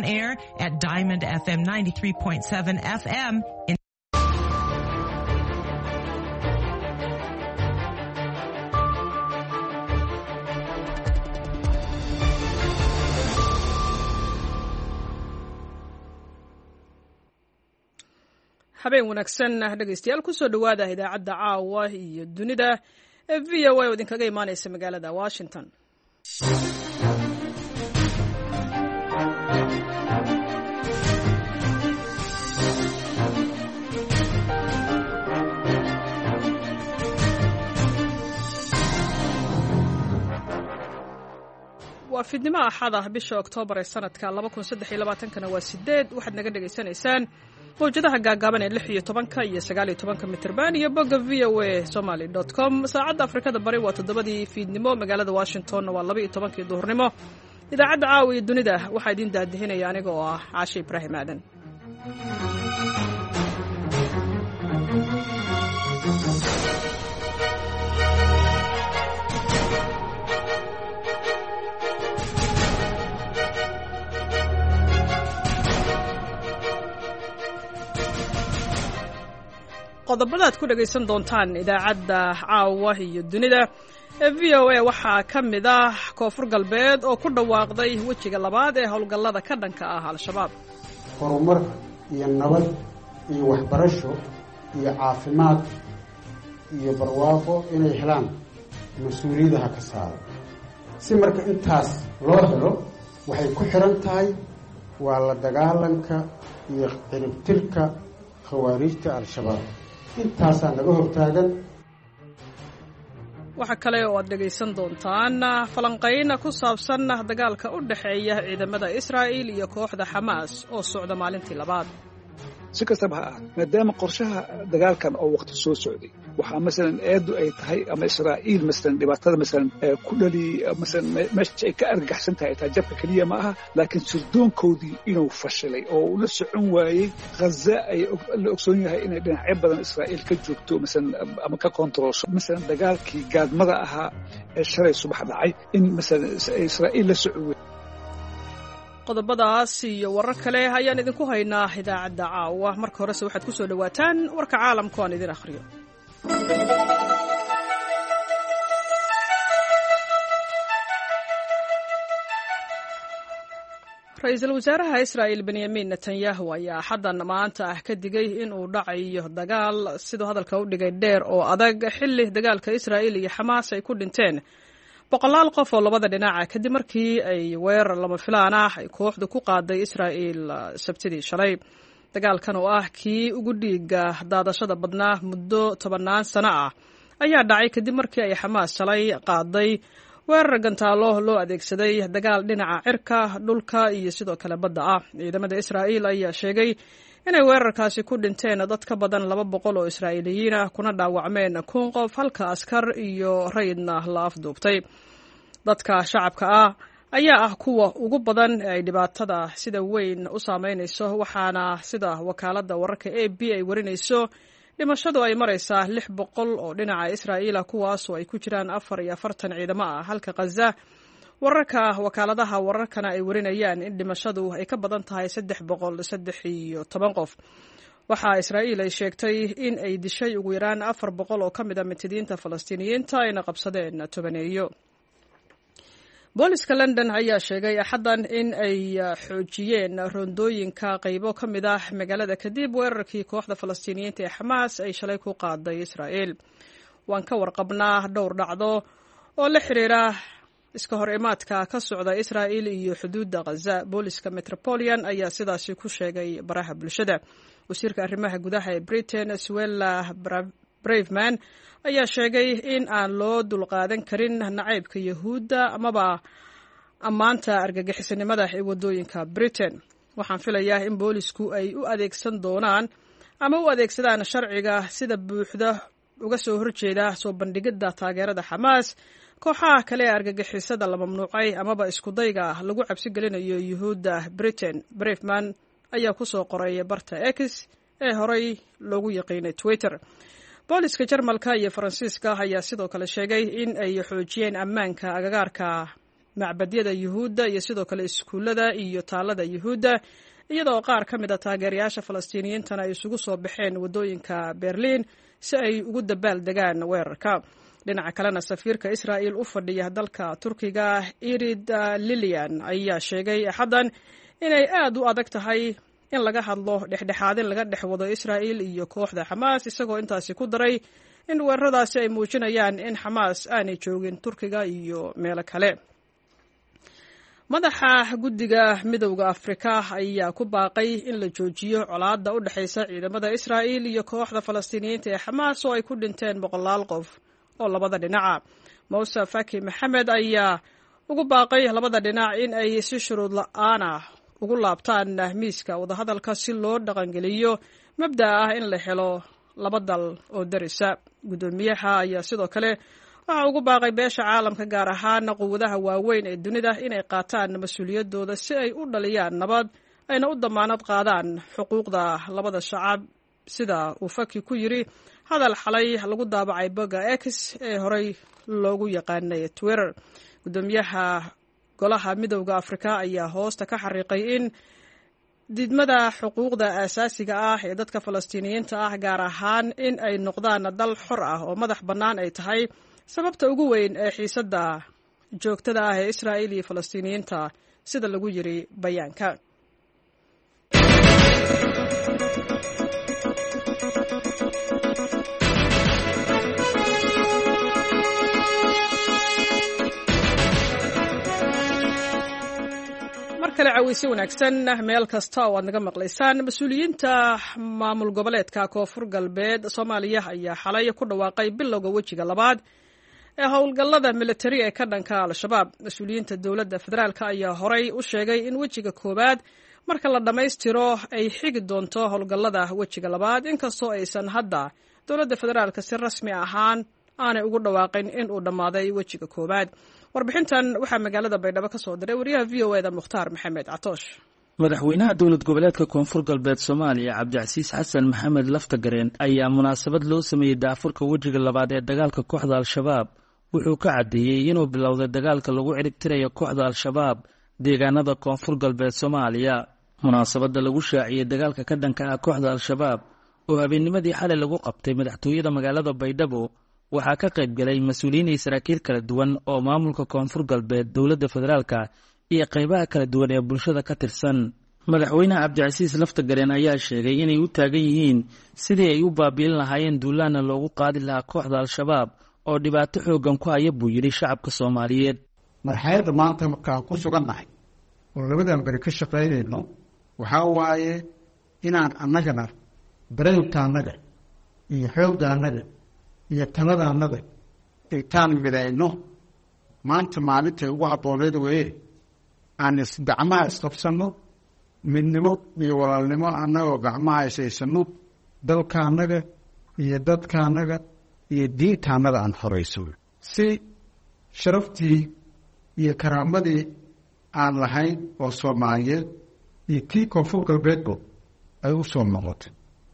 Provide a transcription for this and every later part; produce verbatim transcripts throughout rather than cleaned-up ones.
air at Diamond F M ninety-three point seven F M in habeen wanaagsan dhegaystayaal kusoo dhawaada idaacadda caawa iyo dunida ee v o a oo idinkaga imaanaysa magaalada Washington. waa fidnimo axada bisha Oktoobar ee sanadka laba kun saddex iyo labaatan kana waa sideed waxaad naga dhageysanaysaan mowjadaha gaagaaban ee lix iyo tobanka iyo sagaal iyo tobanka mitirban iyo bogga v o a somali dot com. saacadda Afrikada Bari waa toddobadii fiidnimo, magaalada Washington waa laba iyo tobankii duhurnimo. idaacadda caawa iyo dunida waxaa idin daadihinaya aniga oo ah Caashe Ibraahim Aadan. qodobada aad ku dhagaysan doontaan idaacadda caawa iyo dunida ee v o a waxaa ka mid ah koonfur galbeed oo ku dhawaaqday wejiga labaad ee howlgallada ka dhanka ah al-shabaab. horumar iyo nabad iyo waxbarasho iyo caafimaad iyo barwaaqo inay helaan mas-uuliyadaha ka saaro. si marka intaas loo helo waxay ku xiran tahay waa la dagaalanka iyo ciribtirka khawaarijta al-shabaab. intaasaa naga hortaagan. waxaa kale oo aad dhegaysan doontaan falanqayn ku saabsan dagaalka u dhexeeya ciidamada Israa'iil iyo kooxda Xamaas oo socda maalintii labaad. si kastaba ha ahaatee maadaama qorshaha dagaalkan oo waqti soo socday waxaa masalan eedu ay tahay ama Israa'iil masalan dhibaatada masalan ku dhali masalan meesha ay ka argagaxsan tahay taa jabka kaliya ma aha, laakiin sirdoonkoodii inuu fashilay oo uu la socon waayey Gaza ay la ogsoon yahay inay dhinacyo badan Israa'iil ka joogto masalan ama ka kontroolso masalan dagaalkii gaadmada ahaa ee shalay subax dhacay in masalan Israa'iil la socon. qodobadaas iyo warar kale ayaan idinku haynaa idaacadda caawa. marka horese waxaad ku soo dhawaataan warka caalamka aan idin akhriyo. ra-iisul wasaaraha Israa'iil Benyamin Netanyahu ayaa xaddan maanta ah ka digay in uu dhacayo dagaal sidoo hadalka u dhigay dheer oo adag xilli dagaalka Israa'iil iyo Xamaas ay ku dhinteen boqolaal qof oo labada dhinaca kadib markii ay weerar lama filaan ah ay kooxdu ku qaaday Israa'iil sabtidii shalay. dagaalkan oo ah kii ugu dhiiga daadashada badnaa muddo tobanaan sano ah ayaa dhacay kadib markii ay Xamaas shalay qaaday weerar gantaalo loo adeegsaday dagaal dhinaca cirka, dhulka iyo sidoo kale badda ah. ciidamada Israa'iil ayaa sheegay inay weerarkaasi ku dhinteen dad ka badan laba boqol oo Israa'iiliyiin ah kuna dhaawacmeen kun qof halka askar iyo rayidna la afduubtay. dadka shacabka ah ayaa ah kuwa ugu badan ee ay dhibaatada sida weyn u saameynayso, waxaana sida wakaaladda wararka A B ay warinayso dhimashadu ay maraysaa lix boqol oo dhinaca Israa'iil ah, kuwaas oo ay ku jiraan afar iyo afartan ciidamo ah, halka Gaza wararka wakaaladaha wararkana ay warinayaan in dhimashadu ay ka badan tahay saddex boqol saddex iyo toban qof. waxaa Israa'iil ay sheegtay in ay dishay ugu yaraan afar boqol oo ka mid ah mitidiinta Falastiiniyiinta ayna qabsadeen tobaneeyo. booliska London ayaa sheegay axaddan in ay xoojiyeen rondooyinka qaybo ka mid ah magaalada kadib weerarkii kooxda Falastiiniyiinta ee Xamaas ay shalay ku qaaday Israa'iil. waan ka warqabnaa dhowr dhacdo oo la xiriira iska hor imaadka ka socda Israa'iil iyo xuduudda Gaza. booliska Metropolitan ayaa sidaasi ku sheegay baraha bulshada. wasiirka arrimaha gudaha ee Britain Suella Braverman ayaa sheegay in aan loo dulqaadan karin nacaybka Yahuudda amaba ammaanta argagixisanimada ee wadooyinka Britain. waxaan filayaa in boolisku ay u adeegsan doonaan ama u adeegsadaan sharciga sida buuxda uga soo horjeeda soo bandhigidda taageerada Xamaas, kooxaha kale ee argagixisada la mamnuucay amaba isku dayga lagu cabsi gelinayo Yahuudda Britain. Braverman ayaa ku soo qoray barta X ee horay loogu yaqiinay Twitter. booliska Jarmalka iyo Faransiiska ayaa sidoo kale sheegay in ay xoojiyeen ammaanka agagaarka macbadyada yuhuudda iyo sidoo kale iskuullada iyo taalada yuhuudda iyadoo qaar ka mid a taageerayaasha falastiiniyiintana ay isugu soo baxeen waddooyinka berliin si ay ugu dabaal degaan weerarka. dhinaca kalena safiirka israa'il u fadhiya dalka turkiga irid lilian ayaa sheegay axaddan inay aad u adag tahay in laga hadlo dhexdhexaadin laga dhex wado israa'il iyo kooxda xamaas, isagoo intaasi ku daray in weeraradaasi ay muujinayaan in xamaas aanay joogin turkiga iyo meelo kale. madaxa guddiga midowda afrika ayaa ku baaqay in la joojiyo colaadda u dhexaysa ciidamada israa'il iyo kooxda falastiiniyiinta ee xamaas oo ay ku dhinteen boqolaal qof oo labada dhinaca. muuse faki maxamed ayaa ugu baaqay labada dhinac in ay si shuruud la-aan ah ugu laabtaan miiska wadahadalka si loo dhaqangeliyo mabda ah in la helo laba dal oo darisa. guddoomiyaha ayaa sidoo kale waxa ugu baaqay beesha caalamka gaar ahaan quwadaha waaweyn ee dunida inay qaataan mas-uuliyadooda si ay u dhaliyaan nabad ayna u damaanad qaadaan xuquuqda labada shacab, sida uu Faki ku yiri hadal xalay lagu daabacay bogga X ee horey loogu yaqaanay Twitter. guddoomiyaha golaha midowda afrika ayaa hoosta ka xariiqay in didmada xuquuqda aasaasiga ah ee dadka falastiiniyiinta ah gaar ahaan in ay noqdaan dal xor ah oo madax bannaan ay tahay sababta ugu weyn ee xiisadda joogtada ah ee israa'il iyo falastiiniyiinta, sida lagu yiri bayaanka. kale cawisi wanaagsan meel kasta oo aad naga maqlaysaan. mas-uuliyiinta maamul goboleedka koonfur galbeed Soomaaliya ayaa xalay ku dhawaaqay bilowga wejiga labaad ee howlgallada militari ee ka dhanka al-shabaab. mas-uuliyiinta dowladda federaalka ayaa horay u sheegay in wejiga koowaad marka la dhammaystiro ay xigi doonto howlgallada wejiga labaad, inkastoo aysan hadda dowladda federaalka si rasmi ahaan aanay ugu dhawaaqin in uu dhammaaday wejiga koowaad. warbixintan waxaa magaalada Baydhabo ka soo diray wariyaha V O A da Mukhtaar Maxamed Catoosh. madaxweynaha dowlad goboleedka koonfur galbeed Soomaaliya Cabdicasiis Xasan Maxamed Laftagareen ayaa munaasabad loo sameeyay daafurka wejiga labaad ee dagaalka kooxda al-shabaab wuxuu ka cadeeyay inuu bilowday dagaalka lagu cirib tirayo kooxda al-shabaab deegaanada koonfur galbeed Soomaaliya. munaasabada lagu shaaciyay dagaalka ka dhanka ah kooxda al-shabaab oo habeennimadii xalay lagu qabtay madaxtooyada magaalada Baydhabo waxaa ka qayb galay mas-uuliyiin iyo saraakiil kala duwan oo maamulka koonfur galbeed, dowladda federaalka iyo qaybaha kala duwan ee bulshada ka tirsan. madaxweynaha Cabdicasiis Laftagareen ayaa sheegay inay u taagan yihiin sidii ay u baabi'in lahaayeen duulaana loogu qaadi lahaa kooxda al-shabaab oo dhibaato xoogan ku haya buu yidhi shacabka Soomaaliyeed. marxaladda maanta markaan ku sugannahay oo labadan beri ka shaqaynayno waxaa waaye inaan annagana dareenkaannaga iyo xooggaannaga iyo taladaannaga intaan midayno maanta maalintay ugu habbooneed weye aan gacmaha isqabsanno, midnimo iyo walaalnimo annagoo gacmaha isaysanno, dalkaannaga iyo dadkaannaga iyo diintaannaga aan horayso si sharaftii iyo karaamadii aan lahayn oo Soomaaliyeed iyo tii koonfur galbeedba ay u soo noqotay.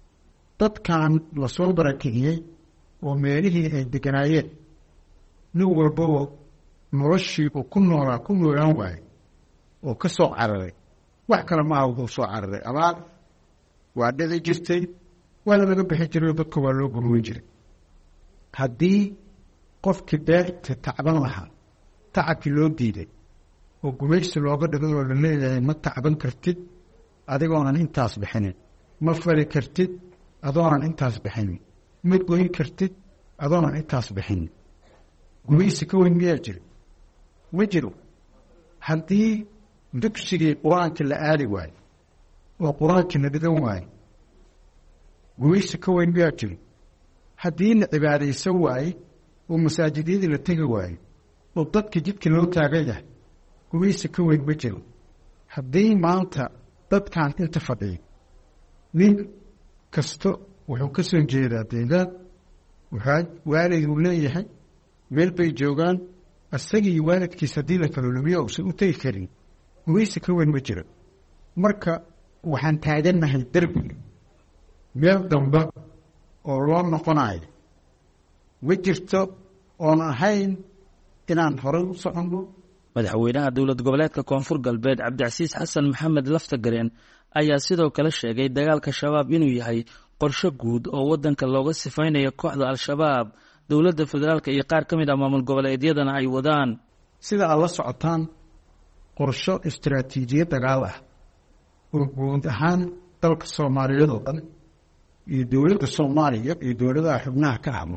dadkan la soo barakiciyey oo meelihii ay deganaayeen nin walbaba noloshii uu ku noolaa ku noolaan waayey oo ka soo cararay, wax kale maaha wuxuu soo cararay abaar waa dhici jirtay, waana laga bixi jiray, dadka waa loo gurmin jiray. haddii qofkii beerta tacban lahaa tacabkii loo diiday oo gumaysi looga dhigay oo la leeyahay ma tacban kartid adigoonan intaas bixinin, ma fali kartid adoonan intaas bixinin, ma goyn kartid adoonan intaas bixinin, gumaysi ka weyn miyaa jiro? ma jiro. haddii dugsigii qur-aanka la aadi waayo oo qur-aankii la dhigan waayo gumaysi ka weyn miyaa jiro? haddii la cibaadaysan waaye oo masaajidyadii la tegi waayo oo dadka jidka loo taagan yahay gumaysi ka weyn ma jiro. haddii maanta dadkan inta fadhiya nin kasto wuxuu ka soo jeedaa deegaan, waxaa waaliduu leeyahay, meel bay joogaan, isagii waalidkiis haddii la kala lumiyo uusan u tegi karin gumaysi ka weyn ma jiro. marka waxaan taagannahay derbi meel dambe oo loo noqonayo ma jirto oon ahayn inaan horey u soconno madaxweynaha dowlad goboleedka koonfur galbeed cabdicasiis xasan maxamed laftagareen ayaa sidoo kale sheegay dagaalka shabaab inuu yahay qorshe guud oo waddanka looga sifaynayo kooxda al-shabaab dowladda federaalka iyo qaar ka mid ah maamul goboleedyadana ay wadaan. sida aad la socotaan qorsho istaraatiijiyad dagaal ah oo guud ahaan dalka soomaaliyeed oo dhan iyo dowladda soomaaliya iyo dowladaha xubnaha ka ahmo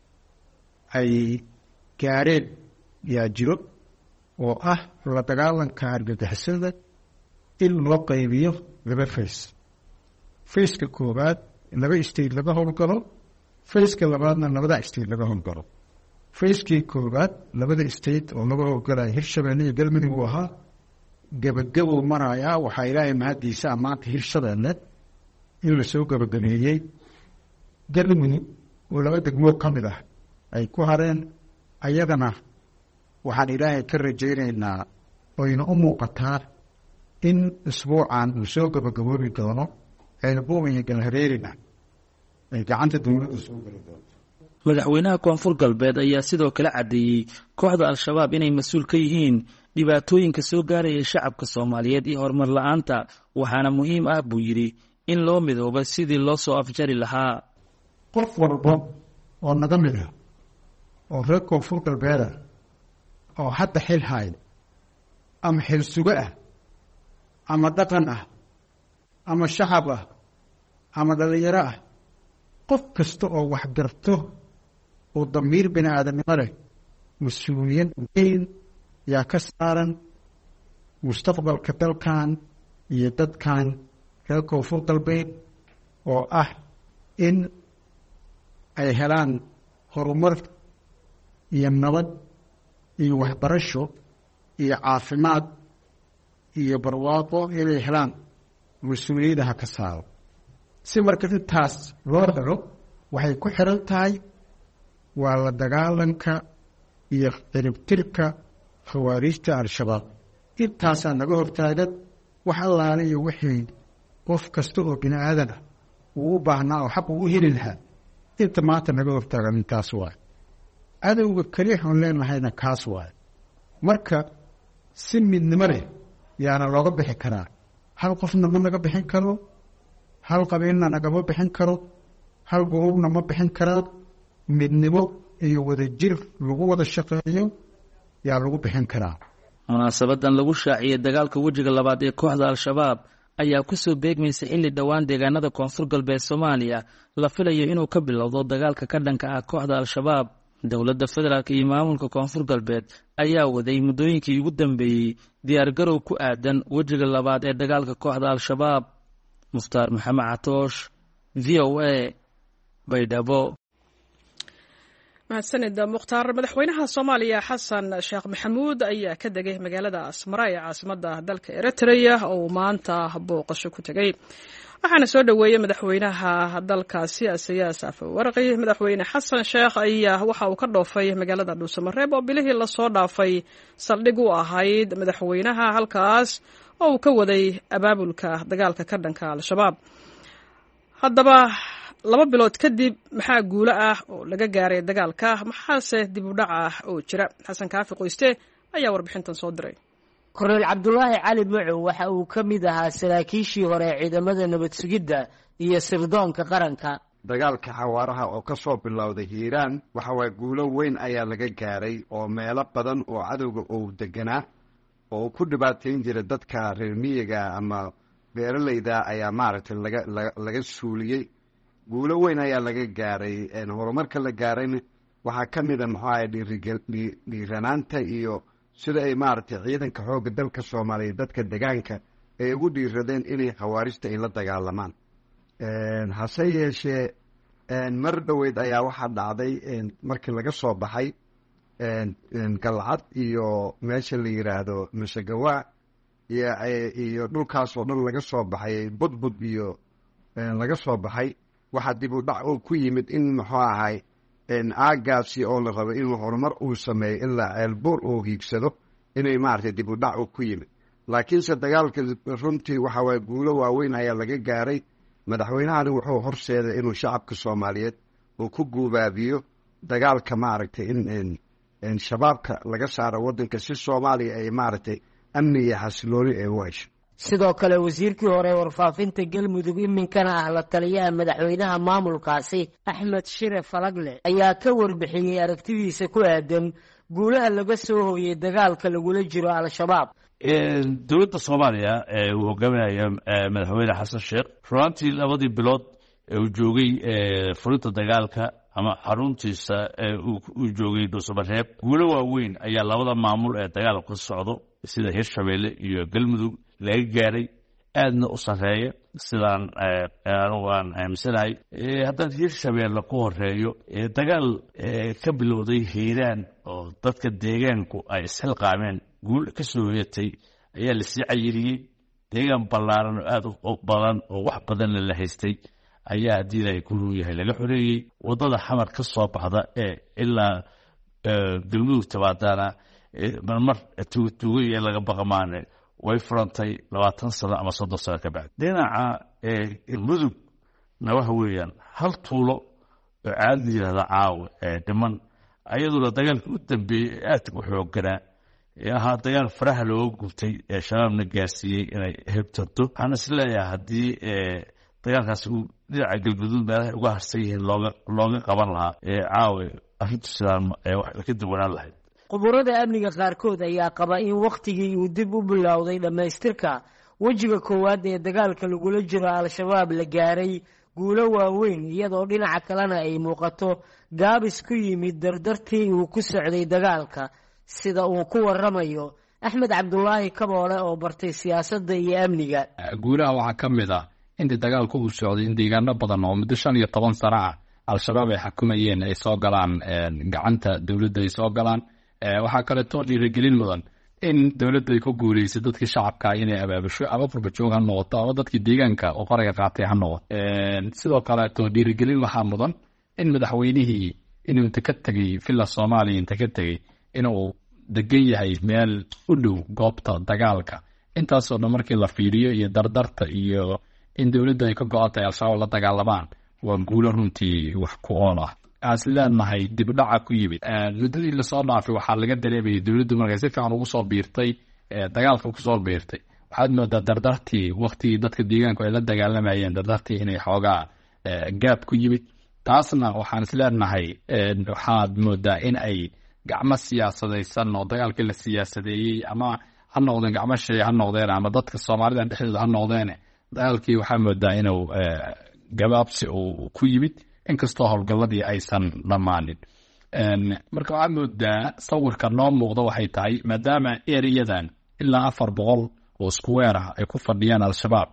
ay gaareen yaa jiro oo ah la dagaalanka argagixisada in loo qaybiyo laba fays. fayska koowaad laba state laga howlgalo, fayska labaadna labada state laga howlgalo. fayskii koowaad labada state oo laga howlgalaya hirshabeelle iyo galmudug uu ahaa gabagabow marayaa. waxaa ilaahay mahadiisa maanta hirshabeelle in lasoo gabagabeeyey. galmudug oo laba degmood ka mid ah ay ku hareen, ayadana waxaan ilaahay ka rajaynaynaa oyna u muuqataa in isbuucan uu soo gabagaboobi doono ceelbuumiyo galhareerina ay gacanta dowladda soo geli doonto. madaxweynaha koonfur galbeed ayaa sidoo kale caddeeyey kooxda al-shabaab inay mas-uul ka yihiin dhibaatooyinka soo gaaraya shacabka soomaaliyeed iyo horumar la-aanta, waxaana muhiim ah buu yidhi in loo midooba sidii loo soo afjari lahaa. qof walba oo naga mid ah oo reer koonfur galbeeda oo hadda xil haaya ama xil sugo ah ama dhaqan ah ama shacab ah ama dhalinyaro ah, qof kasta oo wax garto oo damiir bini aadamnimo leh mas-uuliyad weyn yaa ka saaran mustaqbalka dalkan iyo dadkan reer koonfur galbeed oo ah in ay helaan horumar iyo nabad iyo waxbarasho iyo caafimaad iyo barwaaqo inay helaan mas-uuliyadaha ka saaro. si marka intaas loo helo waxay ku xiran tahay waa la dagaalanka iyo ciribtirka khawaariijta al-shabaab. intaasaa naga hortaagan wax allaale iyo wixii qof kasta oo bini aadan ah uu u baahnaa oo xaq uu u heli lahaa inta maanta naga hortaagan intaas waay. cadowga keliya aan leenahayna kaas waay. marka si midnimo leh yaana looga bixi karaa. hal qofna ma naga bixin karo, hal qabiilna nagama bixin karo, hal gurubna ma bixin karaa. midnimo iyo wadajir lagu wada shaqeeyo yaa lagu bixin karaa. munaasabadan lagu shaaciyey dagaalka wejiga labaad ee kooxda al-shabaab ayaa ku soo beegmaysa xilli dhowaan deegaanada koonfur galbeed soomaaliya la filayo inuu ka bilowdo dagaalka ka dhanka ah kooxda al-shabaab. dowladda federaalk iyo maamulka koonfur galbeed ayaa waday muddooyinkii ugu dambeeyey diyaargarow ku aadan wejiga labaad ee dagaalka kooxda al-shabaab. mukhtaar maxamed catoosh, v o a, baydhabo. mahadsanida mukhtaar. madaxweynaha soomaaliya xasan sheekh maxamuud ayaa ka degay magaalada asmara ee caasimada dalka eritrea oo uu maanta booqasho ku tegey. waxaana soo dhoweeyey madaxweynaha dalkaasi asiyaas afwarqi. madaxweyne xasan sheekh ayaa waxa uu ka dhoofay magaalada dhuusamareeb oo bilihii lasoo dhaafay saldhig u ahayd madaxweynaha halkaas oo uu ka waday abaabulka dagaalka ka dhanka al-shabaab. haddaba laba bilood kadib maxaa guulo ah oo laga gaaray dagaalka, maxaase dib u dhac ah oo jira? xasan kaafi qoyste ayaa warbixintan soo diray. korneyl cabdulaahi cali macow waxa uu ka mid ahaa saraakiishii hore ee ciidamada nabad sugidda iyo sirdoonka qaranka. dagaalka xawaaraha oo ka soo bilowday hiiraan waxa waye guulo weyn ayaa laga gaaray oo meelo badan oo cadowga uu deganaa oo ku dhibaatayn jira dadka reer miyiga ama beeralayda ayaa maaragtay laga laga suuliyey. guulo weyn ayaa laga gaaray. horumarka la gaarayna waxaa ka mid a muxuu ahay dhiiranaanta iyo sida ay maaragtay ciidanka xoogga dalka soomaaliya dadka degaanka ay ugu dhiiradeen inay khawaarijta ay la dagaalamaan. hase yeeshee mar dhoweyd ayaa waxaa dhacday markii laga soo baxay galcad iyo meesha la yidhaahdo masagawaa iyo dhulkaas oo dhan laga soo baxay budbud iyo laga soo baxay waxaa dib u dhac oo ku yimid in muxuu ahay aagaasi oo la rabo inuu horumar uu sameeyo ilaa ceelbuur uu hiigsado inay maaragtay dib u dhac uu ku yimid. laakiinse dagaalka runtii waxa waye guulo waaweyn ayaa laga gaaray. madaxweynahani wuxuu horseeday inuu shacabka soomaaliyeed uu ku guubaabiyo dagaalka maaragtay in shabaabka laga saaro waddanka si soomaaliya ay maaragtay amni iyo xasilooni ay u hesho. sidoo kale wasiirkii hore warfaafinta galmudug iminkana ah la taliyaha madaxweynaha maamulkaasi axmed shire falagle ayaa ka warbixiyey aragtidiisa ku aadan guulaha laga soo hooyey dagaalka lagula jiro al-shabaab. dowladda soomaaliya ee uu hogaaminaya madaxweyne xasan sheekh runtii labadii bilood ee uu joogay fulinta dagaalka ama xaruntiisa ee uu joogay dhuusamareeb guulo waaweyn ayaa labada maamul ee dagaalka ka socdo sida hirshabeelle iyo galmudug laga gaaray aadna u sarreeya sidaan aan aaminsanahay. haddaan hirshabeelle ku horeeyo dagaal ka bilowday hiiraan oo dadka deegaanku ay isxilqaameen guul ka soo hoyatay ayaa lasii cayiriyey. deegaan ballaaran oo aada u badan oo wax badanna la haystay ayaa haddii ilaahay ku run yahay laga xoreeyey. waddada xamar ka soo baxda ee ilaa galmudug tabaadana marmar tuugtuugay ee laga baqamaane way furantay labaatan sano ama soddon sano ka bacdi. dhinaca mudugna waxa weeyaan hal tuulo oo caadi yidhahda caawa ee dhiman ayaduna dagaalka u dambeeyey aadka u xoogganaa ee ahaa dagaal faraha looga gubtay ee shabaabna gaarsiiyey inay hebtanto. waxaan is leeyahay haddii dagaalkaasi uu dhinaca galguduud meelahay uga harsan yihiin looga looga qaban lahaa ee caawa arrintu sidaan wax ka duwanaan lahayd. quburada amniga qaarkood ayaa qaba in wakhtigii uu dib u bilowday dhammaystirka wejiga koowaad ee dagaalka lagula jiro al-shabaab la gaaray guulo waaweyn iyadoo dhinaca kalena ay muuqato gaabis ku yimid dardartii uu ku socday dagaalka sida uu ku waramayo axmed cabdulaahi kaboole oo bartay siyaasadda iyo amniga. guulaha waxaa ka mid ah intii dagaalku uu socday in deegaano badan oo muddo shan iyo toban sano ah al-shabaab ay xukumayeen ay soo galaan gacanta dowladda ay soo galaan. waxaa kaleetoo dhiirigelin mudan in dowladda ay ku guuleysay dadkii shacabka inay abaabusho ama furbajoog ha noqoto ama dadkii deegaanka oo qoriga qaatay ha noqoto. sidoo kaleeto dhiirigelin waxaa mudan in madaxweynihii inuu inta ka tegey villa soomaaliya inta ka tegey inuu degan yahay meel u dhow goobta dagaalka. intaasoo dhan markii la fiiriyo iyo dardarta iyo in dowladda ay ka go-atay al-shabaab la dagaalamaan waa guulo runtii wax ku ool ah. aas leenahay dibdhaca ku yimid muddadii lasoo dhaafay waxaa laga dareemayay dowladdu markay si fiican ugu soo biirtay dagaalka kusoo biirtay. waxaad moodaa dardartii waktigii dadka deegaanku ay la dagaalamayeen dardartii inay xoogaa gaab ku yimid. taasna waxaan is leenahay waxaad moodaa in ay gacmo siyaasadaysan oo dagaalkii la siyaasadeeyey ama ha noqdeen gacmo shay ha noqdeen ama dadka soomaalida dhexdooda ha noqdeen dagaalkii waxaa moodaa inuu gabaabsi uu ku yimid inkastoo howlgalladii aysan dhammaanin. marka waxaa moodaa sawirka noo muuqda waxay tahay maadaama ereyadan ilaa afar boqol oo iskuweer ah ay ku fadhiyaan al-shabaab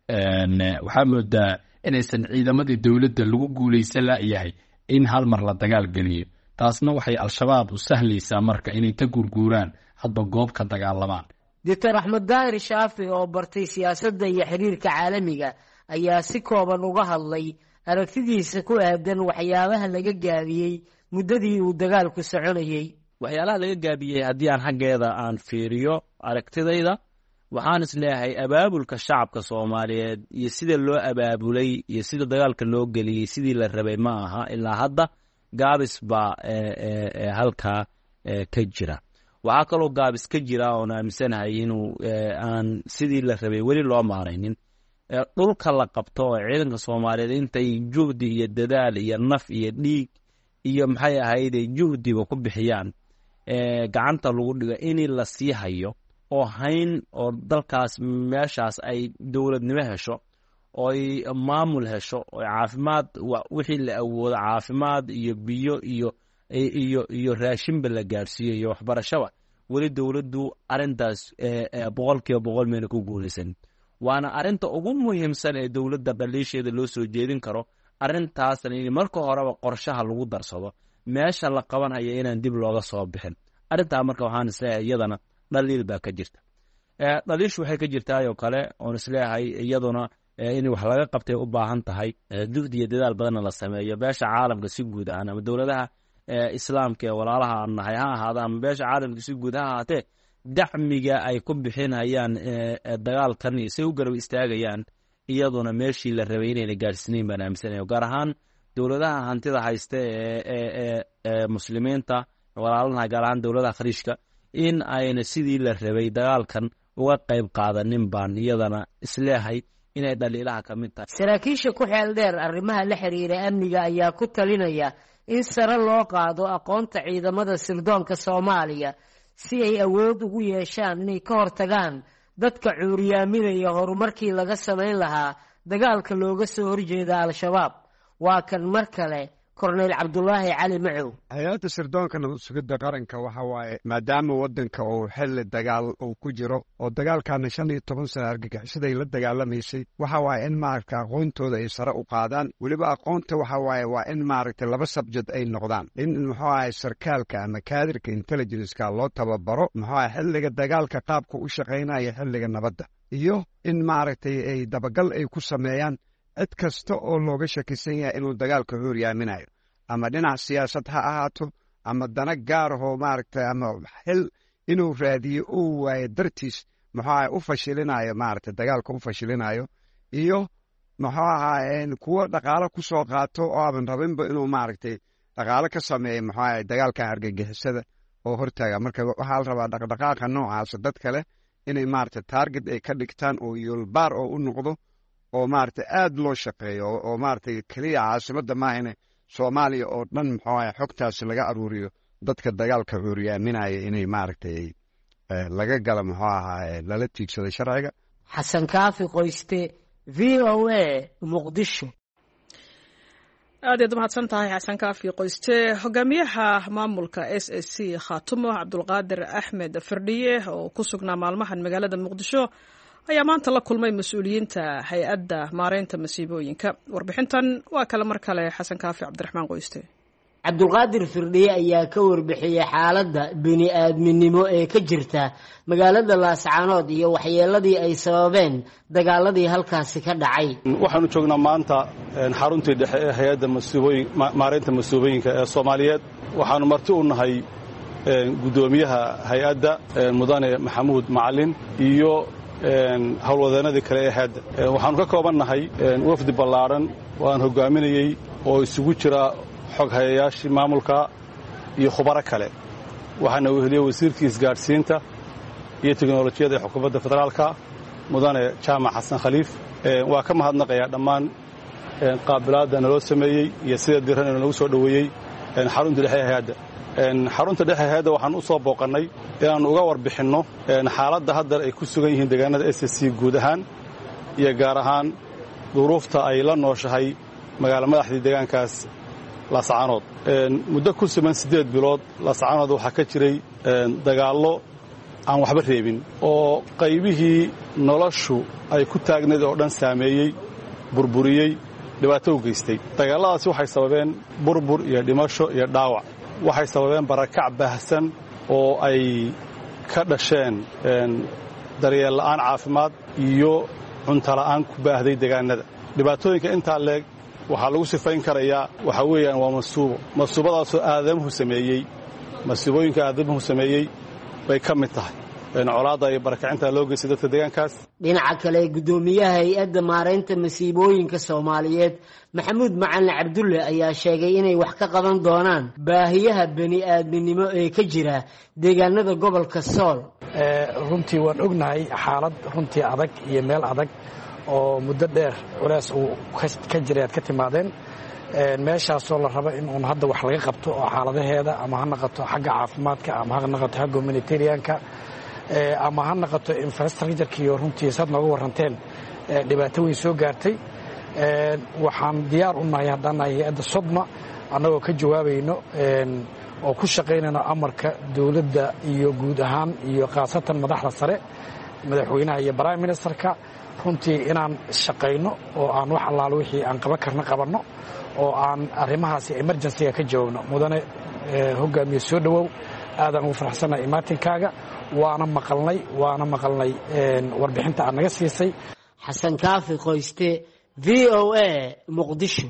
waxaa moodaa inaysan ciidamadii dowladda lagu guulaysan layahay in hal mar la dagaal geliyo. taasna waxay al-shabaab u sahlaysaa marka inay ka guurguuraan hadba goob ka dagaalamaan. doctor axmed daahir shaafi oo bartay siyaasadda iyo xiriirka caalamiga ayaa si kooban uga hadlay aragtidiisa ku aadan waxyaabaha laga gaabiyey muddadii uu dagaalku soconayey. waxyaalaha laga gaabiyey haddii aan xaggeeda aan fiiriyo aragtidayda waxaan is leeyahay abaabulka shacabka soomaaliyeed iyo sida loo abaabulay iyo sida dagaalka loo geliyey sidii la rabay ma aha. ilaa hadda gaabis baa halkaa ka jira. waxaa kaloo gaabis ka jira oon aaminsanahay inuu aan sidii la rabay weli loo maaraynin. dhulka la qabto oo ciidanka soomaaliyeed intay juhdi iyo dadaal iyo naf iyo dhiig iyo maxay ahayde juhdiba ku bixiyaan gacanta lagu dhigo in la sii hayo oo hayn oo dalkaas meeshaas ay dowladnimo hesho oo ay maamul hesho oo caafimaad wixii la awoodo caafimaad iyo biyo iyo iyo iyo raashinba la gaarsiiyo iyo waxbarashaba weli dowladdu arrintaas boqolkiiba boqol mayna ku guulaysan. waana arrinta ugu muhiimsan ee dowladda dhaliisheeda loo soo jeedin karo. arrintaasna in marka horeba qorshaha lagu darsado meesha la qabanaya inaan dib looga soo bixin. arrintaa marka waxaan isleeyahay iyadana dhaliil baa ka jirta. dhaliishu waxay ka jirtaayoo kale oon isleeyahay iyaduna in wax laga qabtay u baahan tahay juhdi iyo dadaal badanna la sameeyo. beesha caalamka si guud ahaan ama dowladaha islaamka ee walaalaha aan nahay ha ahaada ama beesha caalamka si guud ha ahaatee dacmiga ay ku bixinayaan dagaalkan say u garab istaagayaan iyaduna meeshii la rabay inayna gaadhsiinayn baan aaminsanayo. gaar ahaan dowladaha hantida haysta ee muslimiinta walaalanaha gaar ahaan dowladaha khaliijka in ayna sidii la rabay dagaalkan uga qayb qaadanin baan iyadana isleehay inay dhaliilaha ka mid tahay. saraakiisha ku xeel dheer arrimaha la xiriira amniga ayaa ku talinaya in sare loo qaado aqoonta ciidamada sirdoonka Soomaaliya si ay awood ugu yeeshaan inay ka hortagaan dadka cuuriyaaminaya horumarkii laga samayn lahaa dagaalka looga soo horjeeda al-shabaab. waa kan mar kale korneyl cabdulaahi cali macow. hay-adda sirdoonka nabad sugidda qaranka waxa waaye maadaama waddanka uu xilli dagaal uu ku jiro oo dagaalkaana shan iyo toban sano argagixisaday la dagaalamaysay waxa waaye in maaragta aqoontooda ay sare u qaadaan. weliba aqoonta waxa waaye waa in maaragta laba subject ay noqdaan, in muxuu ahay sarkaalka ama kaadirka intelligenceka loo tababaro muxuu ahay xilliga dagaalka qaabka u shaqaynaya xilliga nabadda, iyo in maaragtay ay dabagal ay ku sameeyaan cid kasta oo looga shakisan yahay inuu dagaalka horyaaminayo, ama dhinac siyaasad ha ahaato ama dana gaarahoo maaragtay ama xil inuu raadiyo uu waayo dartiis muxuu ahay u fashilinayo maaragtay dagaalka u fashilinayo, iyo muxuu ahay kuwo dhaqaalo ku soo qaato oo aaban rabinba inuu maaragtay dhaqaalo ka sameeyo muxuu ahay dagaalkan argagixisada oo hortaaga. marka waxaa la rabaa dhaqdhaqaaqa noocaasa dad kale inay maaragtay taarget ay ka dhigtaan oo yoolbaar oo u noqdo oo maaragtay aad loo shaqeeyo oo maaragtay keliya caasimadda maahane Soomaaliya oo dhan muxuu ahay xogtaasi laga aruuriyo dadka dagaalka cuuriyaaminaya inay maaragtay laga gala muxuu ahaa lala tiigsaday sharciga. xasan kaafi qoyste, v o a muqdisho. aad ayaad umahadsan tahay xasan kaafi qoyste. hogaamiyaha maamulka s s c khaatumo cabdulqaadir axmed firdhiye oo ku sugnaa maalmahan magaalada muqdisho ayaa maanta la kulmay mas-uuliyiinta hay-adda maareynta masiibooyinka. warbixintan waa kale mar kale xasan kaafi cabdiraxmaan qoyste. cabdulqaadir firdhiye ayaa ka warbixiyey xaaladda bini aadminimo ee ka jirta magaalada laascaanood iyo waxyeeladii ay sababeen dagaaladii halkaasi ka dhacay. waxaanu joognaa maanta xaruntii dhexe ee hay-adda masiibooyin maareynta masiibooyinka ee Soomaaliyeed. waxaanu marti u nahay gudoomiyaha hay-adda mudane maxamuud macalin iyo howlwadeenadii kale ee hay'adda. waxaanu ka koobannahay wafdi ballaaran oo aan hogaaminayey oo isugu jira xog hayayaashii maamulka iyo khubaro kale. waxaana weheliyey wasiirkii isgaadhsiinta iyo teknolojiyadda ee xukuumadda federaalka mudane jaamac xasan khaliif. waa ka mahadnaqayaa dhammaan qaabilaadda naloo sameeyey iyo sida diran ee nagu soo dhoweeyey xarunta dhexe ee hay-adda. xarunta dhexe hay-adda waxaan u soo booqannay inaannu uga warbixinno xaaladda haddar ay ku sugan yihiin deegaanada s s c guud ahaan iyo gaar ahaan duruufta ay la nooshahay magaalo madaxdii deegaankaas laascaanood. muddo ku siman siddeed bilood laascaanood waxaa ka jiray dagaallo aan waxba reebin oo qaybihii noloshu ay ku taagnayd oo dhan saameeyey, burburiyey, dhibaato u geystay. dagaalladaasi waxay sababeen burbur iyo dhimasho iyo dhaawac. waxay sababeen barakac baahsan oo ay ka dhasheen daryeel la'aan caafimaad iyo cunto la'aan ku baahday deegaanada. dhibaatooyinka intaa leeg waxaa lagu sifayn karayaa waxaa weeyaan waa masuubo masuubadaasoo aadamuhu sameeyey masiibooyinka aadamuhu sameeyey bay ka mid tahay colaadda iyo barakacinta loo geystay dadka deegaankaas. dhinaca kale gudoomiyaha hay-adda maareynta masiibooyinka Soomaaliyeed maxamuud macalin cabdulle ayaa sheegay inay wax ka qaban doonaan baahiyaha bani aadminimo ee ka jira deegaanada gobolka Sool. runtii waan ognahay xaalad runtii adag iyo meel adag oo muddo dheer culays uu ka jiray aad ka timaadeen meeshaasoo la rabo in uun hadda wax laga qabto oo xaaladaheeda ama ha noqoto xagga caafimaadka ama ha noqoto xagga humanitarianka ama ha noqoto infrastructure-kiiyo runtii saad nooga warranteen dhibaato weyn soo gaartay. waxaan diyaar u nahay haddaan nahay hay-adda sodma annagoo ka jawaabayno oo ku shaqaynayno amarka dawladda iyo guud ahaan iyo khaasatan madaxda sare madaxweynaha iyo prime ministerka runtii inaan shaqayno oo aan wax allaalo wixii aan qaban karno qabanno oo aan arrimahaasi emergencyga ka jawaabno. mudane hogaamiye soo dhowow aadaan ugu faraxsannahay imaatinkaaga waana maqalnay waana maqalnay warbixinta aad naga siisay. xasan kaafi qoyste, v o a muqdisho.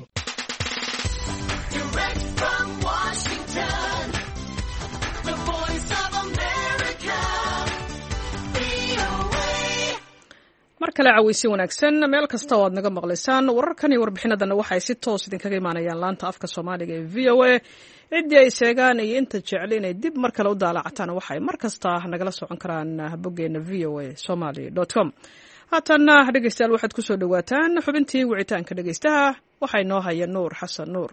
mar kale caweysi wanaagsan meel kasta oo aad naga maqlaysaan wararkan iyo warbixinadana waxay si toos idinkaga imaanayaan laanta afka soomaaliga ee v o a ciddii ay sheegaan iyo inta jecel inay dib mar kale u daalacataan waxay mar kasta nagala socon karaan boggeena v o a somaly dot com haatanna dhegeystayaal waxaad kusoo dhawaataan xubintii wicitaanka dhegeystaha waxaa inoo haya nuur xasan nuur.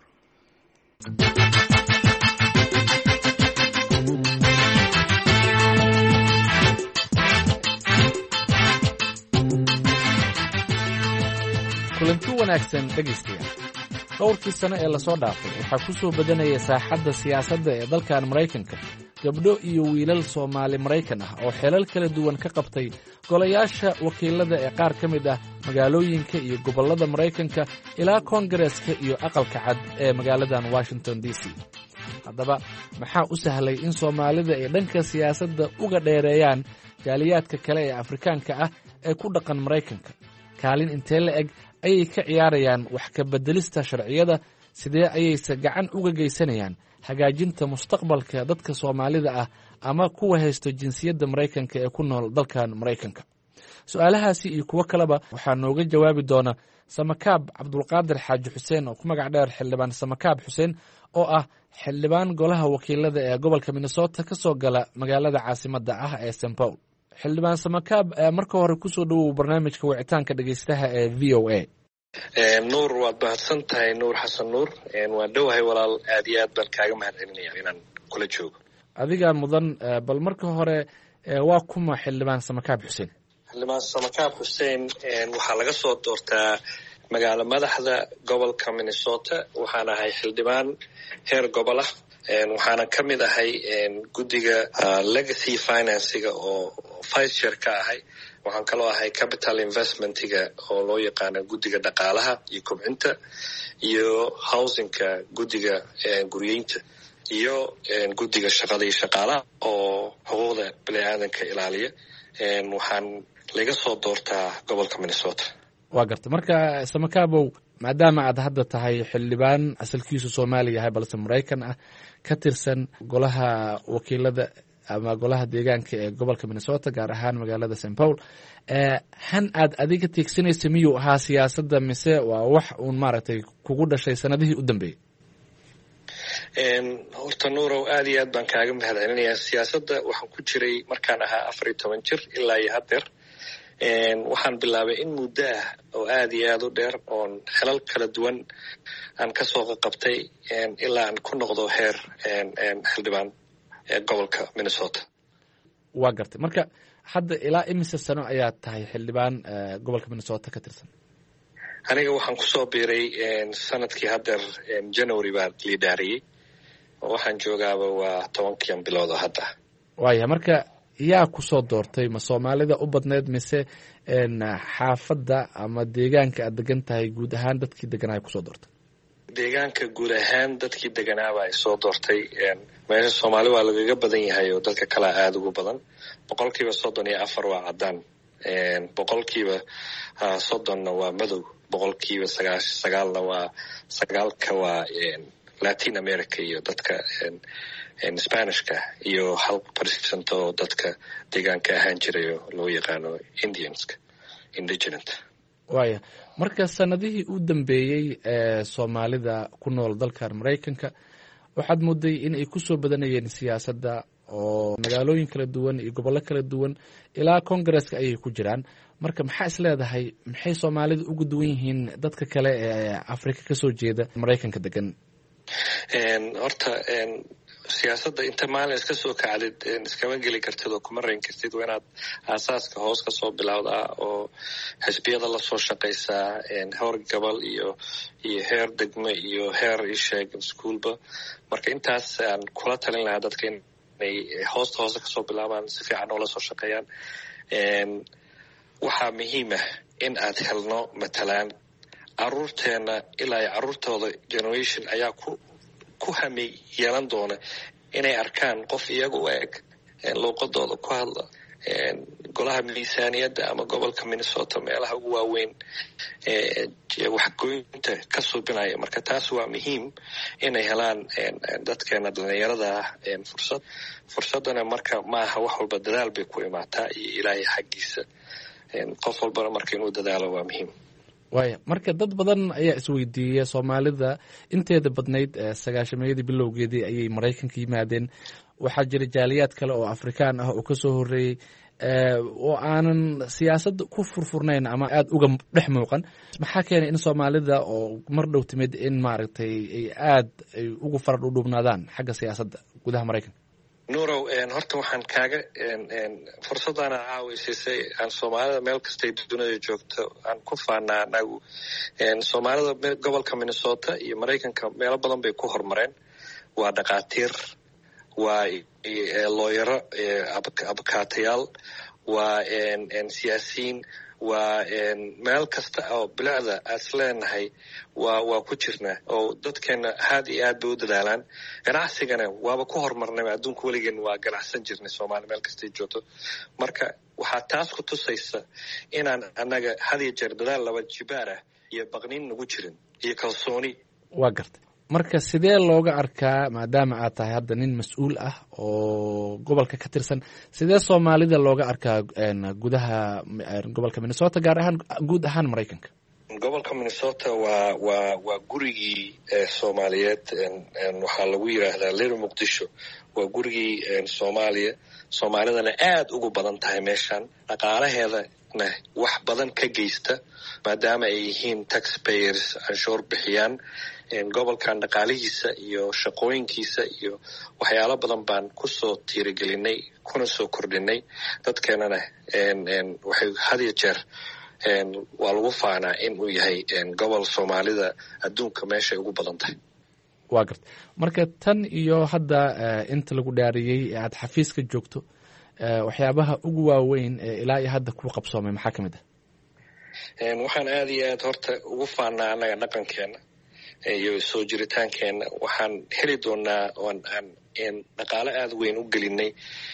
kulanti wanaagsan dhegaystayaal dhowrkii sano ee lasoo dhaafay waxaa ku soo badanaya saaxadda siyaasadda ee dalkan maraykanka gabdho iyo wiilal soomaali maraykan ah oo xeelal kala duwan ka qabtay golayaasha wakiilada ee qaar ka mid ah magaalooyinka iyo gobollada maraykanka ilaa koongareeska iyo aqalka cad ee magaaladan washington d c haddaba maxaa u sahlay in soomaalida ay dhanka siyaasadda uga dheereeyaan jaaliyaadka kale ee afrikaanka ah ee ku dhaqan maraykanka kaalin intee la eg ayay ka ciyaarayaan wax ka beddelista sharciyada sidee ayayse gacan uga geysanayaan hagaajinta mustaqbalka dadka soomaalida ah ama kuwa haysto jinsiyadda maraykanka ee ku nool dalkan maraykanka su-aalahaasi iyo kuwo kaleba waxaa nooga jawaabi doona samakaab cabdulqaadir xaaji xuseen oo ku magac dheer xildhibaan samakaab xuseen oo ah xildhibaan golaha wakiilada ee gobolka minnesota ka soo gala magaalada caasimadda ah ee saint paul. xildhibaan samakaab marka hore kusoo dhowow barnaamijka wicitaanka dhegeystaha ee v o a. nuur waad mahadsan tahay nuur xasan nuur waan dhowahay walaal aad iyo aad baan kaaga mahad celinaya inaan kula joogo. adigaa mudan bal marka hore waa kuma xildhibaan samakaab xuseen? xildhibaan samakaab xuseen waxaa laga soo doortaa magaalo madaxda gobolka minnesota waxaan ahay xildhibaan heer gobol ah waxaana ka mid ahay guddiga legacy financiga oo vice chair ka ahay waxaan kaloo ahay capital investmentiga oo loo yaqaano guddiga dhaqaalaha iyo kobcinta iyo housingka guddiga guryeynta iyo guddiga shaqada iyo shaqaalaha oo xuquuqda biniaadanka ilaaliya waxaan laga soo doortaa gobolka minnesota. waa garta marka samakaabow maadaama aad hadda tahay xildhibaan asalkiisu soomaali yahay balse maraykan ah ka tirsan golaha wakiilada ama golaha deegaanka ee gobolka minnesota gaar ahaan magaalada saint paul han aad adiga tiegsanaysa miyuu ahaa siyaasadda mise waa wax uun maaragtay kugu dhashay sanadihii u dambeeyey? horta nuurow aad iyo aad baan kaaga mahad celinayaa. siyaasadda waxaan ku jiray markaan ahaa afar iyo toban jir ilaa iyo haddeer waxaan bilaabay in muddo ah oo aad iyo aad u dheer oon xelal kala duwan aan ka soo qabtay ilaa aan ku noqdo heer xildhibaan gobolka minnesota. waa gartay marka hadda ilaa imise sano ayaad tahay xildhibaan gobolka minnesota ka tirsan? aniga waxaan kusoo biiray sanadkii haddeer january baa liidaariyey oo waxaan joogaaba waa tobankiian biloodo hadda. waaya marka yaa kusoo doortay ma soomaalida u badneed mise xaafadda ama deegaanka aad degan tahay guud ahaan dadkii deganaa kusoo doortay? deegaanka guud ahaan dadkii deganaaba ay soo doortay. meesha soomaali waa lagaga badan yahay oo dadka kalea aada ugu badan. boqolkiiba soddon iyo afar waa caddaan, boqolkiiba soddonna waa madow, boqolkiiba sagaash sagaalna waa sagaalka waa latin america iyo dadka spanishka iyo hal percent oo dadka deegaanka ahaan jiray oo loo yaqaano indianska indigenant. waaya marka sanadihii u dambeeyey ee soomaalida ku nool dalkan maraykanka waxaad mooday in ay ku soo badanayeen siyaasadda oo magaalooyin kala duwan iyo gobollo kala duwan ilaa koongareeska ayay ku jiraan. marka maxaa is leedahay maxay soomaalida ugu duwan yihiin dadka kale ee afrika ka soo jeeda maraykanka degan? horta siyaasadda inta maalin iska soo kacdid iskama geli kartid oo kuma rayn kartid waa inaad aasaaska hoos ka soo bilowdaa oo xisbiyada lasoo shaqaysaa heer gobol iyo iyo heer degme iyo heer isheeg iskuolba. marka intaas aan kula talin lahaa dadka inay hoosta hoose kasoo bilaabaan si fiican oo lasoo shaqeeyaan. waxaa muhiim ah in aad helno matalaan caruurteena ilaa caruurtooda generation ayaa ku ku hami yeelan doona inay arkaan qof iyaga u eg luuqadooda ku hadla golaha miisaaniyadda ama gobolka minnesota meelaha ugu waaweyn waxgoynta ka suubinaya. marka taas waa muhiim inay helaan dadkeena dhalinyarada ah fursad fursadana marka maaha wax walba dadaal bay ku imaataa iyo ilaahay xaggiisa. qof walbana marka inuu dadaalo waa muhiim. waaya marka dad badan ayaa isweydiiyey soomaalida inteeda badnayd sagaashameeyadii bilowgeedii ayay maraykanka yimaadeen. waxaa jira jaaliyaad kale oo afrikaan ah oo kasoo horeeyey oo aanan siyaasadda ku furfurnayn ama aada uga dhex muuqan. maxaa keenay in soomaalida oo mar dhow timid in maaragtay ay aada ay ugu fara dhudhubnaadaan xagga siyaasadda gudaha maraykanka? nuurow horta waxaan kaaga fursaddaana caawisiisay aan soomaalida meel kastay dunida joogto aan ku faanaa anagu. soomaalida gobolka minnesota iyo maraykanka meelo badan bay ku horumareen. waa dhakhaatiir, waa looyaro, abkaatayaal, waa siyaasiyiin, waa meel kasta oo bilicda aas leenahay waa waa ku jirnaa oo dadkeena aad iyo aad bay u dadaalaan. ganacsigana waaba ku horumarnay, adduunka weligeen waa ganacsan jirnay soomaali meel kastay joogto. marka waxaa taas ku tusaysa inaan annaga had iyo jeer dadaal laba jibaar ah iyo baqnin nagu jirin iyo kalsooni. waa gartay. marka sidee looga arkaa maadaama aad tahay hadda nin mas-uul ah oo gobolka ka tirsan, sidee soomaalida looga arkaa gudaha gobolka minnesota gaar ahaan guud ahaan maraykanka? gobolka minnesota waa waa waa gurigii soomaaliyeed. waxaa lagu yidhaahdaa little muqdisho. waa gurigii soomaaliya. soomaalidana aada ugu badan tahay meeshan. dhaqaalaheedana wax badan ka geysta maadaama ay yihiin taxpayers, canshuur bixiyaan. gobolkan dhaqaalihiisa iyo shaqooyinkiisa iyo waxyaalo badan baan kusoo tiirigelinay kuna soo kordhinay. dadkeenana waxay had iyo jeer waa lagu faanaa in uu yahay gobol soomaalida adduunka meeshay ugu badan tahay. waa garta. marka tan iyo hadda inta lagu dhaariyey ee aada xafiiska joogto, waxyaabaha ugu waaweyn ee ilaa iyo hadda ku qabsoomay maxaa ka mid ah? waxaan aada iyo aad horta ugu faanaa annaga dhaqankeena iyo soo jiritaankeena. waxaan heli doonaa oon aan dhaqaalo aada weyn u gelinay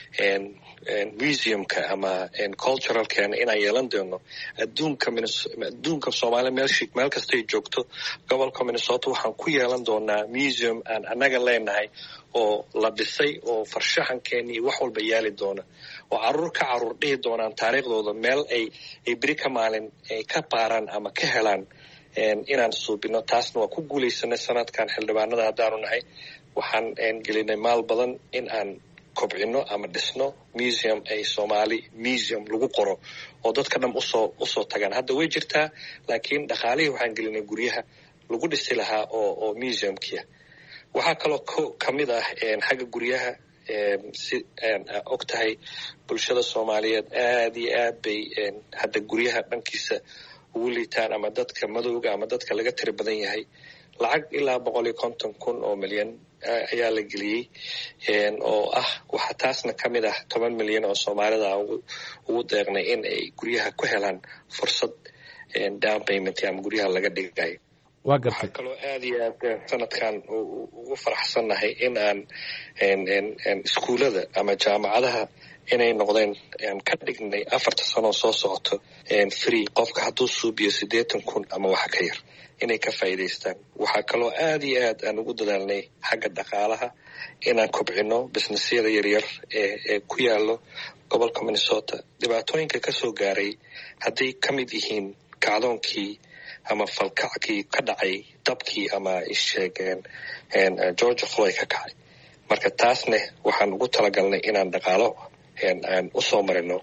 museumka ama culturalkeena inaan yeelan doono adduunka adduunka soomaaliya meel meel kastay joogto. gobolka minnesota waxaan ku yeelan doonaa museum aan annaga leenahay oo la dhisay oo farshaxankeena iyo wax walba yaali doona oo caruur ka caruur dhihi doonaan taariikhdooda meel ay ay beri ka maalin ay ka baaraan ama ka helaan inaan suubino. taasna waa ku guulaysanay sanadkan xildhibaanada haddaanu nahay. waxaan gelinay maal badan in aan kobcino ama dhisno museum ay soomaali museum lagu qoro oo dadka dham usoo usoo tagaan. hadda way jirtaa, laakiin dhaqaalihii waxaan gelinay guryaha lagu dhisi lahaa oo oo museumkiya. waxaa kaloo ka mid ah xagga guryaha. si og tahay bulshada soomaaliyeed aada iyo aad bay hadda guryaha dhankiisa ugu liitaan, ama dadka madowga ama dadka laga tiri badan yahay. lacag ilaa boqol iyo konton kun oo milyan ayaa la geliyey oo ah waxa taasna ka mid ah toban milyan oo soomaalida ugu deeqnay in ay guryaha ku helaan fursad down payment ama guryaha laga dhigayo. waxaa kaloo aada iyo aad sanadkan ugu faraxsannahay in aan iskuullada ama jaamacadaha inay noqdeen ka dhignay afarta sanoo soo socoto free qofka hadduu suubiyo siddeetan kun ama waxa ka yar inay ka faa'iidaystaan. waxaa kaloo aada iyo aad aan ugu dadaalnay xagga dhaqaalaha inaan kobcino businessyada yaryar ee ee ku yaallo gobolka minnesota. dhibaatooyinka ka soo gaaray hadday ka mid yihiin kacdoonkii ama falkackii ka dhacay dabkii ama isheegeen georgia floyd ka kacay. marka taasne waxaan ugu talagalnay inaan dhaqaalo aan usoo marino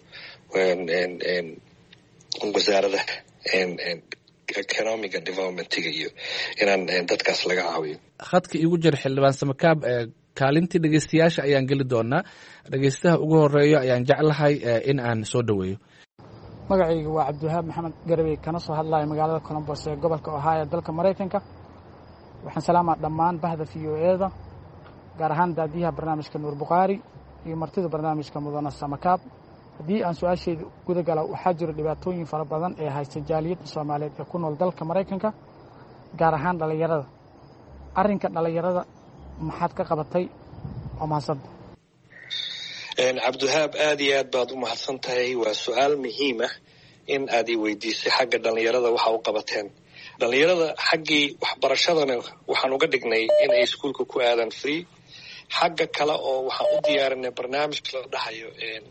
wasaarada economiga developmentiga iyo inaan dadkaas laga caawiyo. khadka igu jira xildhibaan samakaab, kaalintii dhegeystayaasha ayaan geli doonaa. dhegeystaha ugu horeeyo ayaan jeclahay in aan soo dhaweeyo. magacayga waa cabdiwahaab maxamed garabey, kana soo hadlaya magaalada columbus ee gobolka ohio dalka maraykanka. waxaan salaamaa dhammaan bahda v o e da, gaar ahaan daadiyaha barnaamijka nuur bukhaari iyo martida barnaamijka mudane samakaab. haddii aan su-aashayda guda gala, waxaa jira dhibaatooyin fara badan ee haysta jaaliyadda soomaaliyeed ee ku nool dalka maraykanka, gaar ahaan dhallinyarada. arrinka dhallinyarada maxaad ka qabatay? oo mahadsanta. cabdiwahaab aada iyo aad baad u mahadsan tahay. waa su-aal muhiim ah in aad i weydiisay xagga dhallinyarada waxa u qabateen. dhallinyarada xaggii waxbarashadana waxaan uga dhignay in ay iskuulka ku aadaan free. xagga kale oo waxaan u diyaarinay barnaamijka la dhahayo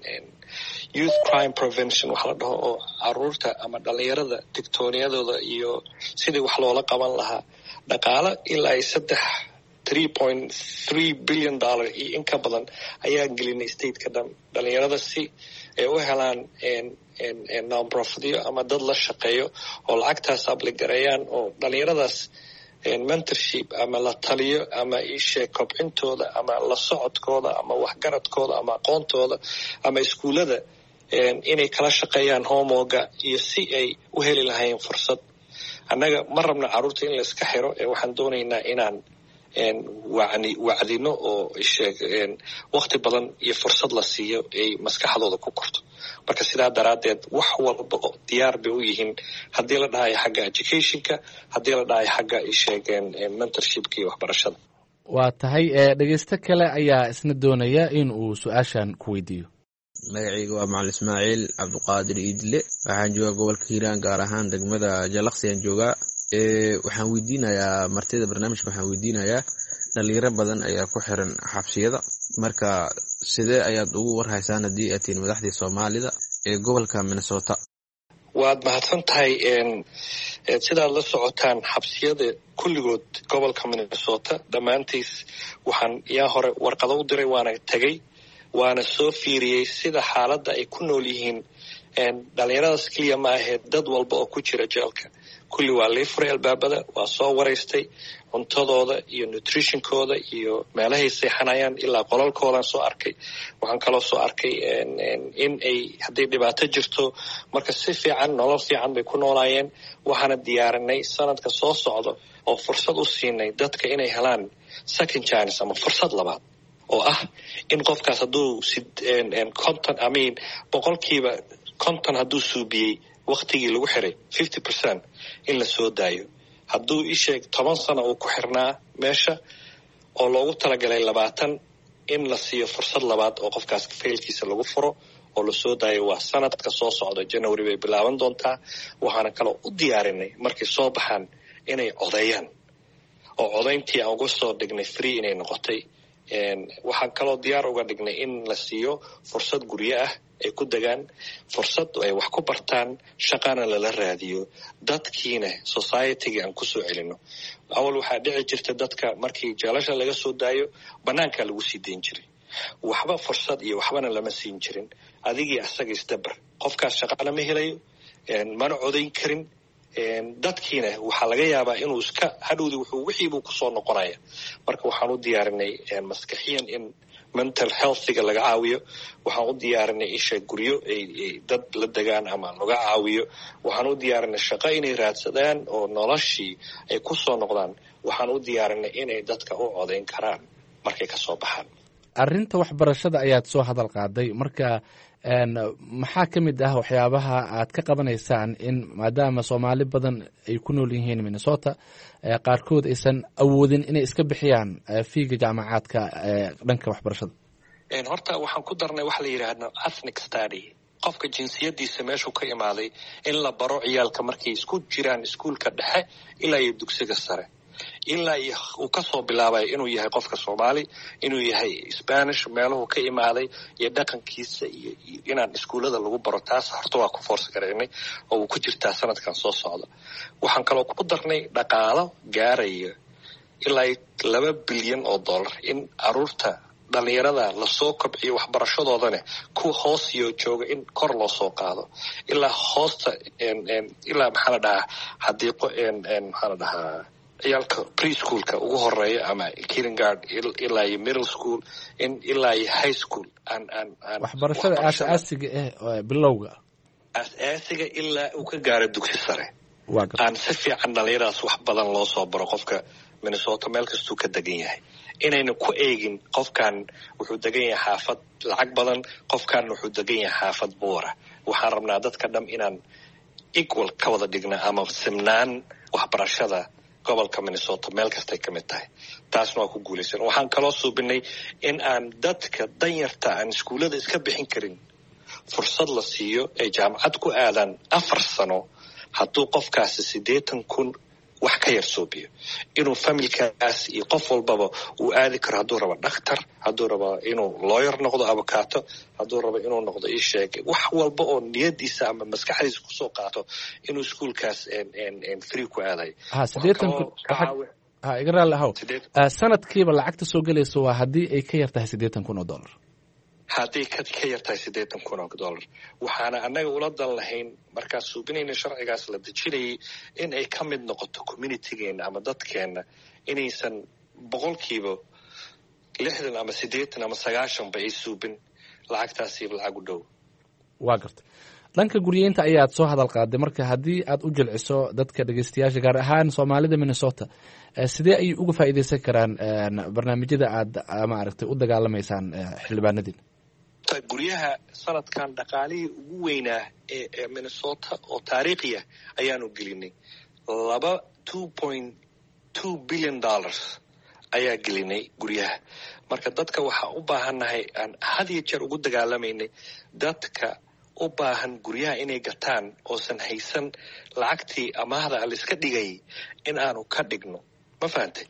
youth crime prevention waxa la dhaho oo caruurta ama dhalinyarada digtooniyadooda iyo sidii wax loola qaban lahaa dhaqaale ilaa ay saddex three point three billion dollar iyo in ka badan ayaan gelinay stateka dhan dhalinyarada si ay u helaan non-profityo ama dad la shaqeeyo oo lacagtaas abligareeyaan oo dhalinyaradaas mentorship ama la taliyo ama isheeg kobcintooda ama la socodkooda ama waxgaradkooda ama aqoontooda ama iskuullada inay kala shaqeeyaan homeworka iyo si ay u heli lahayn fursad annaga ma rabna carruurta in la iska xiro ee waxaan doonaynaa inaan wacni wacdino oo isheeg waqti badan iyo fursad la siiyo ay maskaxdooda ku korto marka sidaa daraaddeed wax walba diyaar bay u yihiin haddii la dhahayo xagga educationka haddii la dhahayo xagga isheegeen mentorshipka iyo waxbarashada waa tahay dhegeysto kale ayaa isna doonaya in uu su-aashan ku weydiiyo magacayga waa macalin ismaaciil cabdiqaadir iidle waxaan joogaa gobolka hiiraan gaar ahaan degmada jalaqsi aan joogaa waxaan weydiinayaa martida barnaamijka waxaan weydiinayaa dhalinyaro badan ayaa ku xiran xabsiyada marka sidee ayaad ugu warhaysaan haddii aad tihiin madaxdii soomaalida ee gobolka minnesota waad mahadsan tahay sidaad la socotaan xabsiyada kulligood gobolka minnesota dhammaantiis waxaan yaa hore warqado u diray waana tegey waana soo fiiriyey sida xaaladda ay ku nool yihiin dhalinyaradaas keliya ma ahayd dad walba oo ku jira jeelka kulli waa lii furay albaabada waa soo waraystay cuntadooda iyo nutritionkooda iyo meelahay seexanayaan ilaa qolalkoodaan soo arkay waxaan kaloo soo arkay in ay hadday dhibaato jirto marka si fiican nolol fiican bay ku noolaayeen waxaana diyaarinay sanadka soo socda oo fursad u siinay dadka inay helaan second chance ama fursad labaad oo ah in qofkaas hadduu konton amin boqolkiiba konton hadduu suubiyey waktigii lagu xiray fifty percent in la soo daayo hadduu isheeg toban sano uu ku xirnaa meesha oo loogu talagalay labaatan in la siiyo fursad labaad oo qofkaas faylkiisa lagu furo oo la soo daayo waa sanadka soo socda january bay bilaaban doontaa waxaana kaloo u diyaarinay markay soo baxaan inay codeeyaan oo codayntii aan uga soo dhignay free inay noqotay waxaan kaloo diyaar uga dhignay in la siiyo fursad guryo ah ay ku degaan fursad ay wax ku bartaan shaqana lala raadiyo dadkiina societyga aan ku soo celino awal waxaa dhici jirta dadka markii jeelasha laga soo daayo bannaankaa lagu sii dayn jiray waxba fursad iyo waxbana lama siin jirin adigii asaga isdabar qofkaas shaqana ma helayo mana codayn karin dadkiina waxaa laga yaabaa inuu iska hadhowdii wuxuu wixiibuu kusoo noqonaya marka waxaan u diyaarinay maskaxiyan in mental healthiga laga caawiyo waxaan u diyaarinay isha guryo ay dad la degaan ama laga caawiyo waxaan u diyaarinay shaqo inay raadsadaan oo noloshii ay ku soo noqdaan waxaan u diyaarinay inay dadka u codayn karaan markay ka soo baxaan arrinta waxbarashada ayaad soo hadal qaaday marka maxaa ka mid ah waxyaabaha aad ka qabanaysaan in maadaama soomaali badan ay ku nool yihiin minnesota qaarkood aysan awoodin inay iska bixiyaan fiiga jaamacaadka dhanka waxbarashada horta waxaan ku darnay waxa la yidhaahdo ethnic study qofka jinsiyadiisa meeshuu ka imaaday in la baro ciyaalka markay isku jiraan iskuulka dhexe ilaa iyo dugsiga sare ilaa iyo uu ka soo bilaabayo inuu yahay qofka soomaali inuu yahay spanish meeluhu ka imaaday iyo dhaqankiisa iyo inaan iskuullada lagu baro taas horta waa ku foorsa garaynay oo uu ku jirtaa sanadkan soo socda waxaan kaloo ku darnay dhaqaalo gaaraya ilaa laba bilyan oo dollar in caruurta dhalinyarada lasoo kobciyo waxbarashadoodane kuwa hoos iyo jooga in kor loo soo qaado ilaa hoosta ilaa maxaa la dhahaa hadiiqo maxaa la dhahaa ciyaalka preschoolka ugu horeeya ama kindergarten ilaa iyo middle school in ilaa iyo high school aan aan aan waxbarashada aasaasiga ah bilowga aasaasiga ilaa uu ka gaaro dugsi sare aan si fiican dhalinyaradaas wax badan loo soo baro qofka minnesota meel kastuu ka degan yahay inayna ku eegin qofkan wuxuu degan yahay xaafad lacag badan qofkan wuxuu degan yahay xaafad buura waxaan rabnaa dadka dham inaan equal ka wada dhigna ama simnaan waxbarashada gobolka minnesota meel kastay ka mid tahay taasna waa ku guulaysan waxaan kaloo suubinay in aan dadka danyarta aan iskuullada iska bixin karin fursad la siiyo ay jaamacad ku aadaan afar sano hadduu qofkaasi siddeetan kun wax ka yar suubiyo inuu familkaas iyo qof walbaba uu aadi karo hadduu rabo dhakhtar hadduu rabo inuu lawyer noqdo avocaato hadduu rabo inuu noqdo ii sheeg wax walba oo niyadiisa ama maskaxdiisa kusoo qaato inuu iskuolkaas free ku aadayo ha iga raalli ahow sanadkiiba lacagta soo gelaysa waa haddii ay ka yar tahay siddeetan kun oo dollar hadday ka yar tahay siddeetan kun oo dollar waxaana annaga ula dan lahayn markaan suubinayna sharcigaas la dejinayay in ay ka mid noqoto communitygeenna ama dadkeenna inaysan boqolkiiba lixdan ama siddeetan ama sagaashanba ay suubin lacagtaasiiba lacag u dhow waa garta dhanka guryeynta ayaad soo hadal qaaday marka haddii aad u jilciso dadka dhegeystayaasha gaar ahaan soomaalida minnesota sidee ayay uga faa'iidaysan karaan barnaamijyada aad maaragtay u dagaalamaysaan xildhibaanadiin guryaha sanadkan dhaqaalihii ugu weynaa ee ee minnesota oo taariikhiya ayaanu gelinay laba two point two billion dollars ayaa gelinay guryaha marka dadka waxaa u baahannahay aan had iyo jeer ugu dagaalamaynay dadka u baahan guryaha inay gataan oosan haysan lacagtii amaahda aliska dhigay in aanu ka dhigno ma fahantay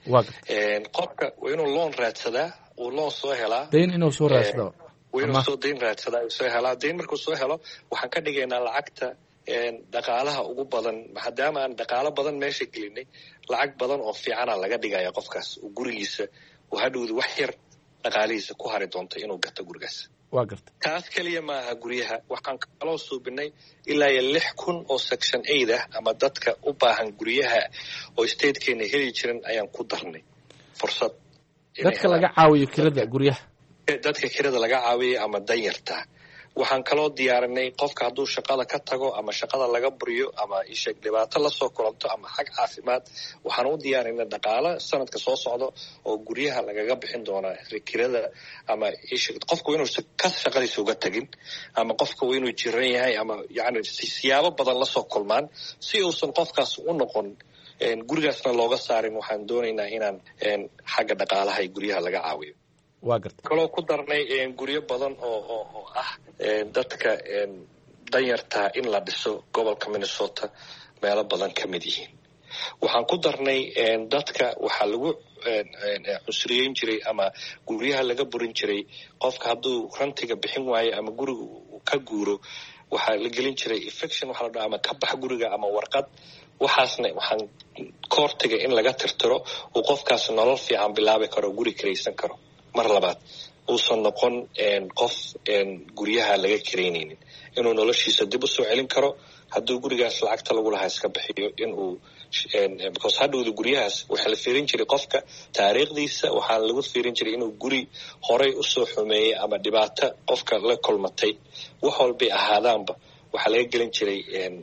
qofka waa inuu loon raadsadaa uu loon soo helaa dayn inuu soo raadsado waa inuu soo dayn raadsadaa soo helaa dayn markuu soo helo waxaan ka dhigaynaa lacagta dhaqaalaha ugu badan maadaama aan dhaqaalo badan meesha gelinay lacag badan oo fiicana laga dhigaya qofkaas uu gurigiisa uu hadhowda wax yar dhaqaalihiisa ku hari doonto inuu gato gurigaas waa garta taas keliya maaha guryaha waxaan kaloo suubinay ilaa iyo lix kun oo section aid ah ama dadka u baahan guryaha oo statekeena heli jirin ayaan ku darnay fursad dadka laga caawiyo kirada guryaha dadka kirada laga caawiyo ama danyarta waxaan kaloo diyaarinay qofka hadduu shaqada ka tago ama shaqada laga buriyo ama isheeg dhibaato lasoo kulanto ama xag caafimaad waxaan u diyaarinay dhaqaalo sanadka soo socdo oo guryaha lagaga bixin doonaa kirada ama isheeg qofka waa inuusan ka shaqadiisa uga tagin ama qofka waa inuu jiran yahay ama yacni siyaabo badan lasoo kulmaan si uusan qofkaas u noqon gurigaasna looga saarin waxaan doonaynaa inaan xagga dhaqaalaha iyo guryaha laga caawiyo waa garta kaloo ku darnay guryo badan oo oo oo ah dadka danyartaa in la dhiso gobolka minnesota meelo badan ka mid yihiin waxaan ku darnay dadka waxaa lagu cusriyeyn jiray ama guryaha laga burin jiray qofka hadduu rantiga bixin waayo ama guriga ka guuro waxaa la gelin jiray eviction waxaa la dhaha ama ka bax guriga ama warqad waxaasna waxaan koortiga in laga tirtiro uu qofkaas nolol fiican bilaabi karo guri kiraysan karo mar labaad uusan noqon qof guryaha laga kiraynaynin inuu noloshiisa dib u soo celin karo hadduu gurigaas lacagta lagu lahaa iska bixiyo inuu because hadhowda guryahaas waxaa la fiirin jiray qofka taariikhdiisa waxaa lagu fiirin jiray inuu guri horay usoo xumeeyey ama dhibaato qofka la kulmatay wax walbay ahaadaanba waxaa laga gelin jiray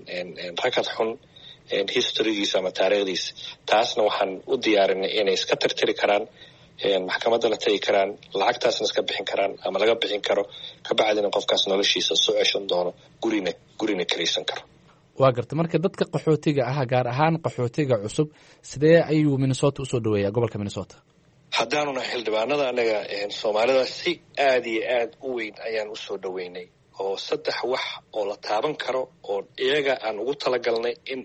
rakad xun historygiisa ama taariikhdiisa taasna waxaan u diyaarinay inay iska tirtiri karaan maxkamadda la tagi karaan lacagtaasna iska bixin karaan ama laga bixin karo kabacdina qofkaas noloshiisa soo ceshan doono gurina gurina kiraysan karo waa garta marka dadka qaxootiga ah gaar ahaan qaxootiga cusub sidee ayuu minnesota usoo dhaweeyaa gobolka minnesota haddaanuna xildhibaanada anaga soomaalida si aad iyo aad u weyn ayaan usoo dhaweynay oo saddex wax oo la taaban karo oo iyaga aan ugu talagalnay in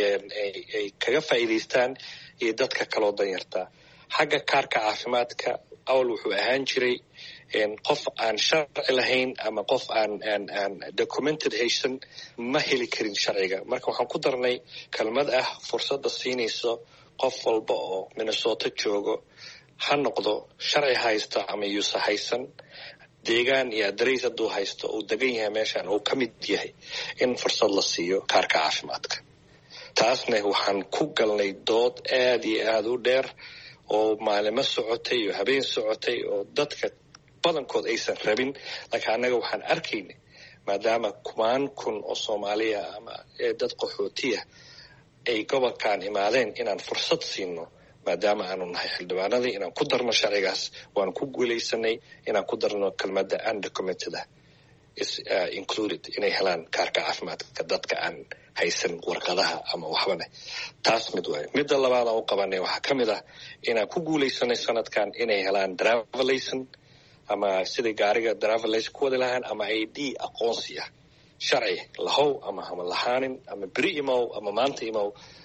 ay kaga faa'iidaystaan iyo dadka kaloo danyartaa xagga kaarka caafimaadka awal wuxuu ahaan jiray qof aan sharci lahayn ama qof aan aan aan documented haysan ma heli karin sharciga marka waxaan ku darnay kelmad ah fursadda siinayso qof walba oo minnesota joogo ha noqdo sharci haysto ama yuusa haysan deegaan iyo adreys hadduu haysto uu degan yahay meeshaan uu ka mid yahay in fursad la siiyo kaarka caafimaadka taasna waxaan ku galnay dood aad iyo aada u dheer oo maalimo socotay iyo habeen socotay oo dadka badankood aysan rabin laakiin annaga waxaan arkaynay maadaama kumaan kun oo soomaaliya ama dad qaxootiya ay gobolkan imaadeen inaan fursad siino maadaama aanu nahay xildhibaanadii inaan ku darno sharcigaas waanu ku guulaysanay inaan ku darno kelmadda undocumented ah is included inay helaan kaarka caafimaadka dadka aan haysan warqadaha ama waxbane taas mid waayo midda labaad aan u qabanay waxaa ka mid ah inaan ku guulaysanay sanadkan inay helaan driver licence ama siday gaariga driver licence ku wadi lahaan ama i d aqoonsi ah sharci lahow ama hama lahaanin ama beri imow ama maanta imow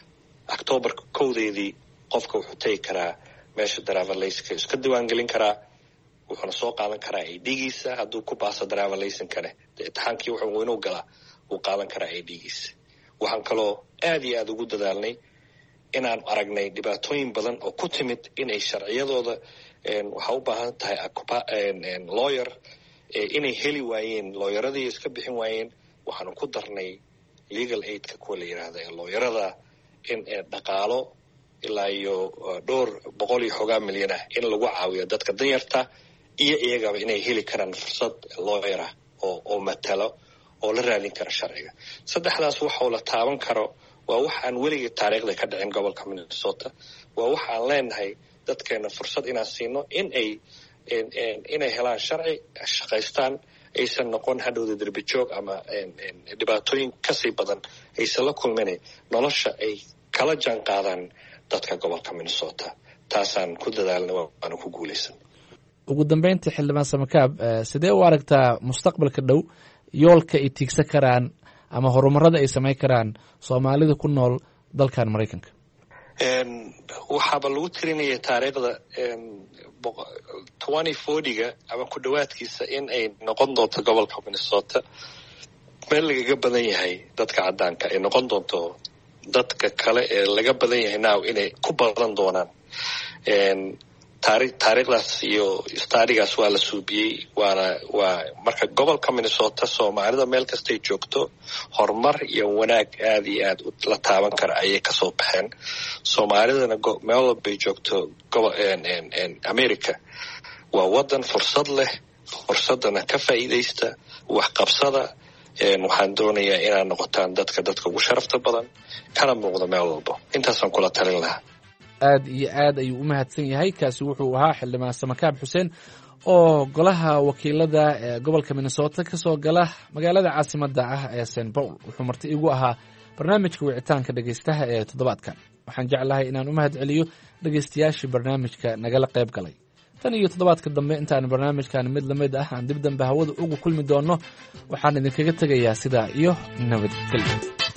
octoobarka kowdeedii qofka wuxuu tegi karaa meesha driver laysanka iska diiwaangelin karaa, wuxuuna soo qaadan karaa I D-giisa. hadduu ku baaso driver laysankane imtixaankii wuxuu inuu galaa wuu qaadan karaa I D-giisa. waxaan kaloo aad iyo aad ugu dadaalnay inaan aragnay dhibaatooyin badan oo ku timid inay sharciyadooda waxaa u baahan tahay lawyer inay heli waayeen, lawyeradii iska bixin waayeen. waxaanu ku darnay legal aidka kuwa la yidhaahda ee looyarada in dhaqaalo ilaa iyo dhowr boqol iyo xoogaa milyan ah in lagu caawiyo dadka danyarta iyo iyagaba inay heli karaan fursad looyar ah oo oo matalo oo la raadin kara sharciga. saddexdaas waxuu la taaban karo waa wax aan weligii taariikhda ka dhicin gobolka Minnesota. waa wax aan leenahay dadkeena fursad inaan siino in ay inay helaan sharci, shaqaystaan, aysan noqon hadhowda derbi joog ama dhibaatooyin kasii badan aysan la kulmin, nolosha ay kala jaan qaadaan dadka gobolka Minnesota. taasaan ku dadaalnay waana ku guulaysan. ugu dambeyntii xildhibaan Samakaab, sidee u aragtaa mustaqbalka dhow yoolka ay tiigsan karaan ama horumarada ay samayn karaan Soomaalida ku nool dalkan Mareykanka? waxaaba lagu tirinaya taariikhda twenty forty-ga ama ku dhawaadkiisa in ay noqon doonto gobolka Minnesota meel lagaga badan yahay dadka caddaanka, ay noqon doonto dadka kale ee laga badan yahay now inay ku badan doonaan. taari taariikhdaas iyo staadigaas waa la suubiyey. waana waa marka gobolka Minnesota Soomaalida meel kastay joogto horumar iyo wanaag aad iyo aad la taaban kara ayay kasoo baxeen. Soomaalidana meel walbay joogto gobol America waa wadan fursad leh, fursadana ka faa'iidaysta, wax qabsada. waxaan doonayaa inaad noqotaan dadka dadka ugu sharafta badan kana muuqda meel walba. intaasaan kula talin lahaa. aad iyo aad ayuu u mahadsan yahay. kaasi wuxuu ahaa xildhibaan Samakaab Xuseen oo golaha wakiilada ee gobolka Minnesota ka soo gala magaalada caasimadda ah ee Saint Paul. wuxuu marti igu ahaa barnaamijka wicitaanka dhagaystaha ee toddobaadkan. waxaan jeclahay inaan u mahad celiyo dhagaystayaashii barnaamijka nagala qayb galay. tan iyo toddobaadka dambe intaan barnaamijkan mid lamid ah aan dib dambe hawada ugu kulmi doono, waxaan idinkaga tegayaa sidaa iyo nabadgelyo.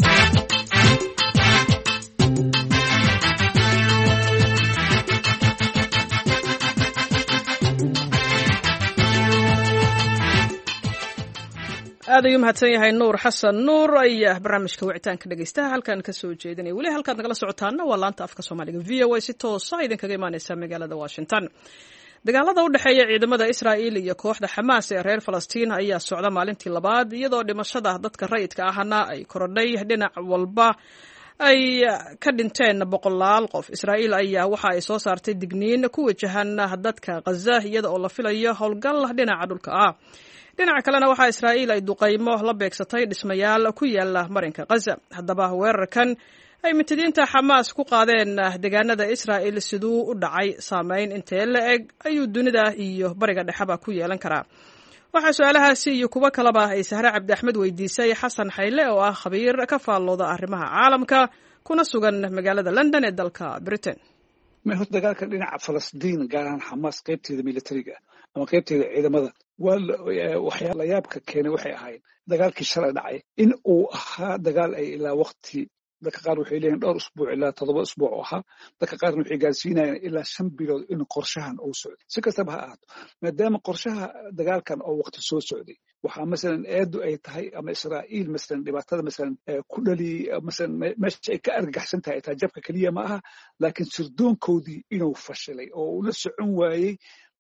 aad ayuu mahadsan yahay nuur xasan nuur ayaa barnaamijka wicitaanka dhegaystaha halkan ka soo jeedinaya. weli halkaad nagala socotaana waa laanta afka soomaaliga v o a si toosa idinkaga imaaneysa magaalada Washington. dagaalada u dhexeeya ciidamada Israa'iil iyo kooxda Xamaas ee reer Falastiin ayaa socda maalintii labaad, iyadoo dhimashada dadka rayidka ahna ay korodhay dhinac walba ay ka dhinteen boqolaal qof. Israa'iil ayaa waxa ay soo saartay digniin ku wajahan dadka Gaza iyada oo la filayo howlgal dhinaca dhulka ah. dhinaca kalena waxaa Israa'iil ay duqaymo la beegsatay dhismayaal ku yaala marinka Gaza. haddaba weerarkan ay mitidiinta Xamaas ku qaadeen deegaanada Israa'iil siduu u dhacay, saameyn intee la eg ayuu dunida iyo bariga dhexeba ku yeelan karaa? waxaa su-aalahaasi iyo kuwo kaleba ay Sahre Cabdi Axmed weydiisay Xasan Xayle oo ah khabiir ka faallooda arrimaha caalamka kuna sugan magaalada London ee dalka Britain. ma horta dagaalka dhinaca Falastiin gaar ahaan Xamaas qaybteeda militariga ama qaybteeda ciidamada waa waxyaalo la yaabka keenay waxay ahayd dagaalkii shalay dhacay in uu ahaa dagaal ay ilaa waqti dadka qaar waxay leeyihiin dhowr usbuuc ilaa toddoba usbuuc oo ahaa, dadka qaarna waxay gaarsiinayaan ilaa shan bilood in qorshahan uu socday. si kastaba ha ahaato, maadaama qorshaha dagaalkan oo waqti soo socday, waxaa masalan eedu ay tahay ama Israa'iil masalan dhibaatada masalan ku dhali masalan meesha ay ka argagaxsan tahay taa jabka keliya ma aha, laakiin sirdoonkoodii inuu fashilay oo uu la socon waayey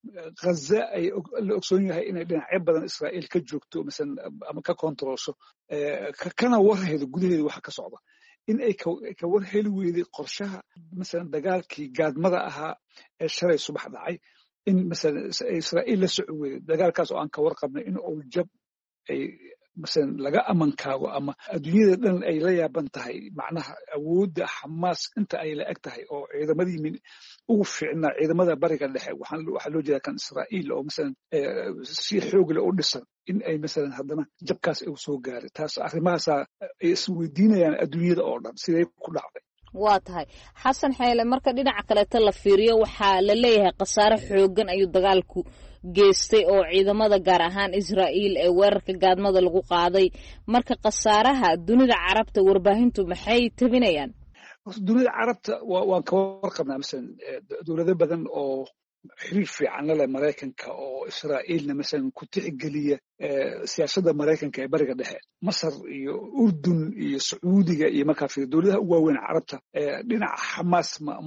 Gaza ay la ogsoon yahay inay dhinacyo badan Israa'iil ka joogto masalan ama ka kontrolsho kana warheedo gudaheeda waxa ka socda, in ay ka war heli weyday qorshaha masalan dagaalkii gaadmada ahaa ee shalay subax dhacay, in masalan Israa'iil la socon weyday dagaalkaas oo aan ka warqabnay in uu jab ay masalan laga amankaago ama adduunyada dhan ay la yaaban tahay macnaha awoodda Xamaas inta ay la eg tahay oo ciidamadii ugu fiicnaa ciidamada bariga dhexe waxaa loo jeedaa kan Israa'iil oo masalan si xoog leh u dhisan in ay masalan haddana jabkaas uu soo gaaray. taas arrimahaasa ay isweydiinayaan adduunyada oo dhan siday ku dhacday. waa tahay Xasan Xayle, marka dhinaca kaleeta la fiiriyo waxaa la leeyahay khasaare xoogan ayuu dagaalku geystay oo ciidamada gaar ahaan Israa'iil ee weerarka gaadmada lagu qaaday. marka khasaaraha dunida carabta warbaahintu maxay tabinayaan? dunida carabta waan ka warqabnaa masalan dowlado badan oo xiriir fiican la leh maraykanka oo israa'iilna masalan ku tixgeliya siyaasadda maraykanka ee bariga dhexe masar iyo urdun iyo sacuudiga iyo markaa fiir dowladaha ugu waaweyn carabta dhinaca xamaas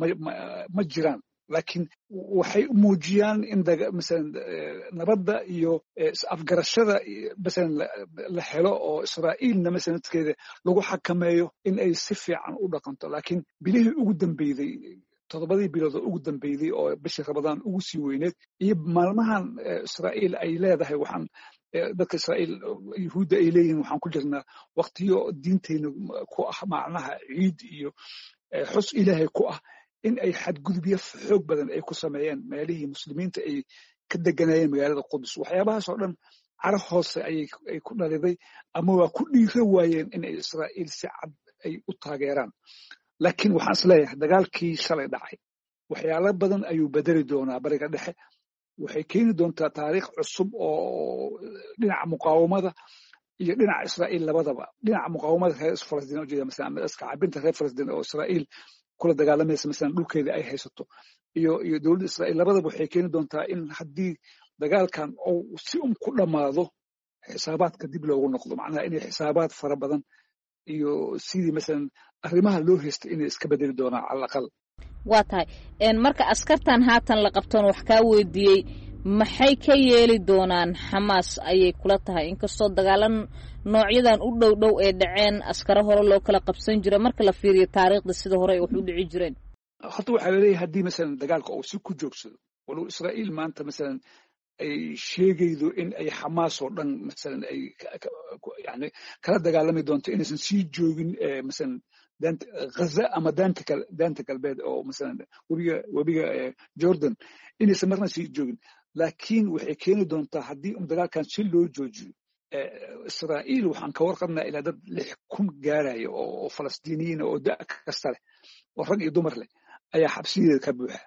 ma jiraan laakiin waxay muujiyaan in masalan nabadda iyo afgarashada masalan la helo oo israa'iilna masalan dadkeeda lagu xakameeyo in ay si fiican u dhaqanto laakiin bilihii ugu dambeeyey toddobadii bilood oo ugu dambeeyey oo bishii Ramadaan ugu sii weyneed iyo maalmahan Israa'iil ay leedahay waxaan dadka Israa'iil Yahuudda ay leeyihiin waxaan ku jirnaa waqtiyo diinteena ku ah macnaha ciid iyo xus ilaahay ku ah in ay xadgudubyo xoog badan ay ku sameeyeen meelihii muslimiinta ay ka deganayeen magaalada Qudus waxyaabahaas oo dhan carab hoose ay ay ku dhaliday ama waa ku dhiira waayeen in ay Israa'iil si cad ay u taageeraan laakiin waxaan isleeyahay dagaalkii shalay dhacay waxyaalo badan ayuu bedeli doonaa bariga dhexe waxay keeni doontaa taariikh cusub oo dhinaca muqaawamada iyo dhinaca Israa'iil labadaba dhinaca muqaawamada reer Falastiin oo jeeda masalan iska cabinta reer Falastiin oo Israa'iil kula dagaalamaysa masalan dhulkeeda ay haysato iyo iyo dowladda Israa'iil labadaba waxay keeni doontaa in haddii dagaalkan oo si um ku dhamaado xisaabaadka dib loogu noqdo macnaha inay xisaabaad fara badan iyo sidii masalan arrimaha loo heystay inay iska bedeli doonaan cala aqal waa tahay marka askartan haatan la qabtoon wax kaa weydiiyey maxay ka yeeli doonaan xamaas ayay kula tahay inkastoo dagaalan noocyadan u dhow dhow ee dhaceen askaro hore loo kala qabsan jira marka la fiiriyo taariikhda sida hore ay wax u dhici jireen horta waxaa laleeyahay haddii masalan dagaalka uu si ku joogsado walow Israa'iil maanta masalan ay sheegaydo in ay xamaas oo dhan masalan ay yani kala dagaalami doonto inaysan sii joogin masalan daanta Gaza ama daanta daanta galbeed oo masalan webiga webiga Jordan inaysan marna sii joogin laakiin waxay keeni doontaa haddii um dagaalkan si loo joojiyo Israa'iil waxaan ka warqabnaa ilaa dad lix kun gaaraya oo Falastiiniyiin oo da kasta leh oo rag iyo dumar leh ayaa xabsiyeeda ka buuxa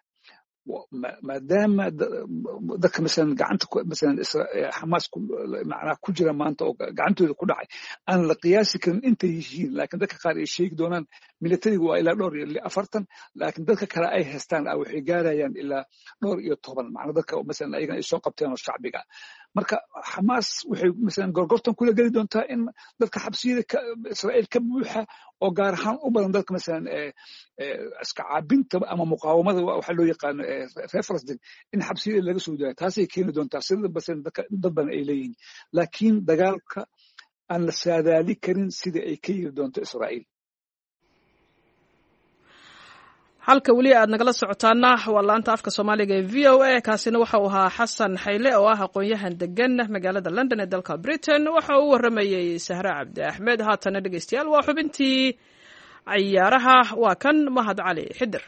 maadaama dadka masalan gacanta masalan xamaas macnaha ku jira maanta oo gacantooda ku dhacay aan la qiyaasi karin intay yihiin laakiin dadka qaar ay sheegi doonaan militariga waa ilaa dhowr iyo afartan laakiin dadka kale ay haystaan waxay gaarayaan ilaa dhowr iyo toban macnaha dadka masalan ayagana ay soo qabteen oo shacbiga marka xamaas waxay masalan gorgortan kula geli doontaa in dadka xabsiyada Israa'iil ka buuxa oo gaar ahaan u badan dadka masalan iska caabinta ama muqaawamada waxa loo yaqaan reer Falastiin in xabsiyada laga soo daayo taasay keeni doontaa sida masalan dad badan ay leeyihiin laakiin dagaalka aan la saadaali karin sida ay ka yiri doonto Israa'iil halka weli aad nagala socotaana waa laanta afka Soomaaliga ee V O A kaasina waxa uu ahaa Xasan Xayle oo ah aqoon-yahan degan magaalada London ee dalka Britain waxa uu waramayay Sahra Cabdi Axmed haatana dhageystayaal waa xubintii ciyaaraha waa kan Mahad Cali Xidir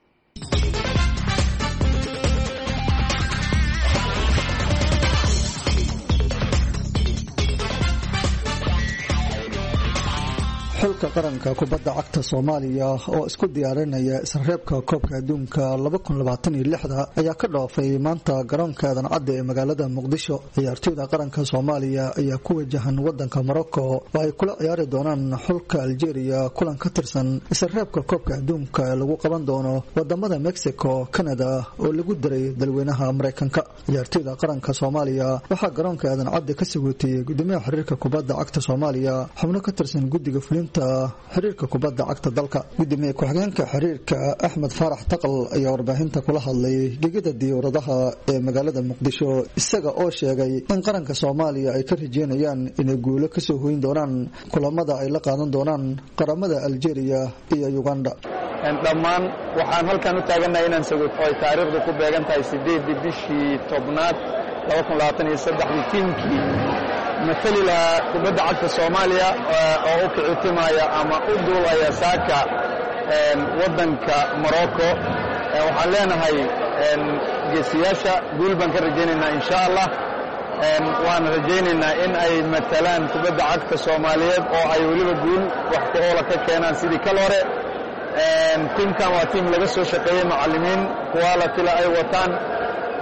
xulka qaranka kubadda cagta Soomaaliya oo isku diyaarinaya isreebka koobka adduunka laba kun labaatan iyo lix ayaa ka dhoofay maanta garoonka Aadan Cadde ee magaalada Muqdisho ciyaartoyda qaranka Soomaaliya ayaa ku wajahan wadanka Morocco oo ay kula ciyaari doonaan xulka Algeria kulan ka tirsan isreebka koobka adduunka ee lagu qaban doono wadamada Mexico, Canada oo lagu diray dalweynaha Mareykanka ciyaartoyda qaranka Soomaaliya waxaa garoonka Aadan Cadde ka sugutay gudoomiyaha xiriirka kubadda cagta Soomaaliya xubno ka tirsan guddiga fulinta xiriirka kubadda cagta dalka gudoomiye ku-xigeenka xiriirka Axmed Faarax Taqal ayaa warbaahinta kula hadlay gegida diyaaradaha ee magaalada Muqdisho isaga oo sheegay in qaranka Soomaaliya ay ka rajeynayaan inay guulo ka soo hooyin doonaan kulamada ay la qaadan doonaan qaramada Algeria iyo Uganda dhammaan waxaan halkan u taaganahay inaan sagood oo taariikhdu ku beegan tahay sideedii bishii tobnaad laba kun labaatan iyo saddex tiimkii مثلي لها كبدا عكس الصوماليا أو كعتمايا أما أدولا يا ساكا ودنك مروكو وحلينا هاي جسياشة قول بنكر رجيننا إن شاء الله وأنا رجيننا إن أي مثلان كبدا عكس الصوماليا أو أي ولي بقول وحكولا كينا سيدي كالوري تيم كان وتيم لبسوا شقيين معلمين كوالا تلا أي وطن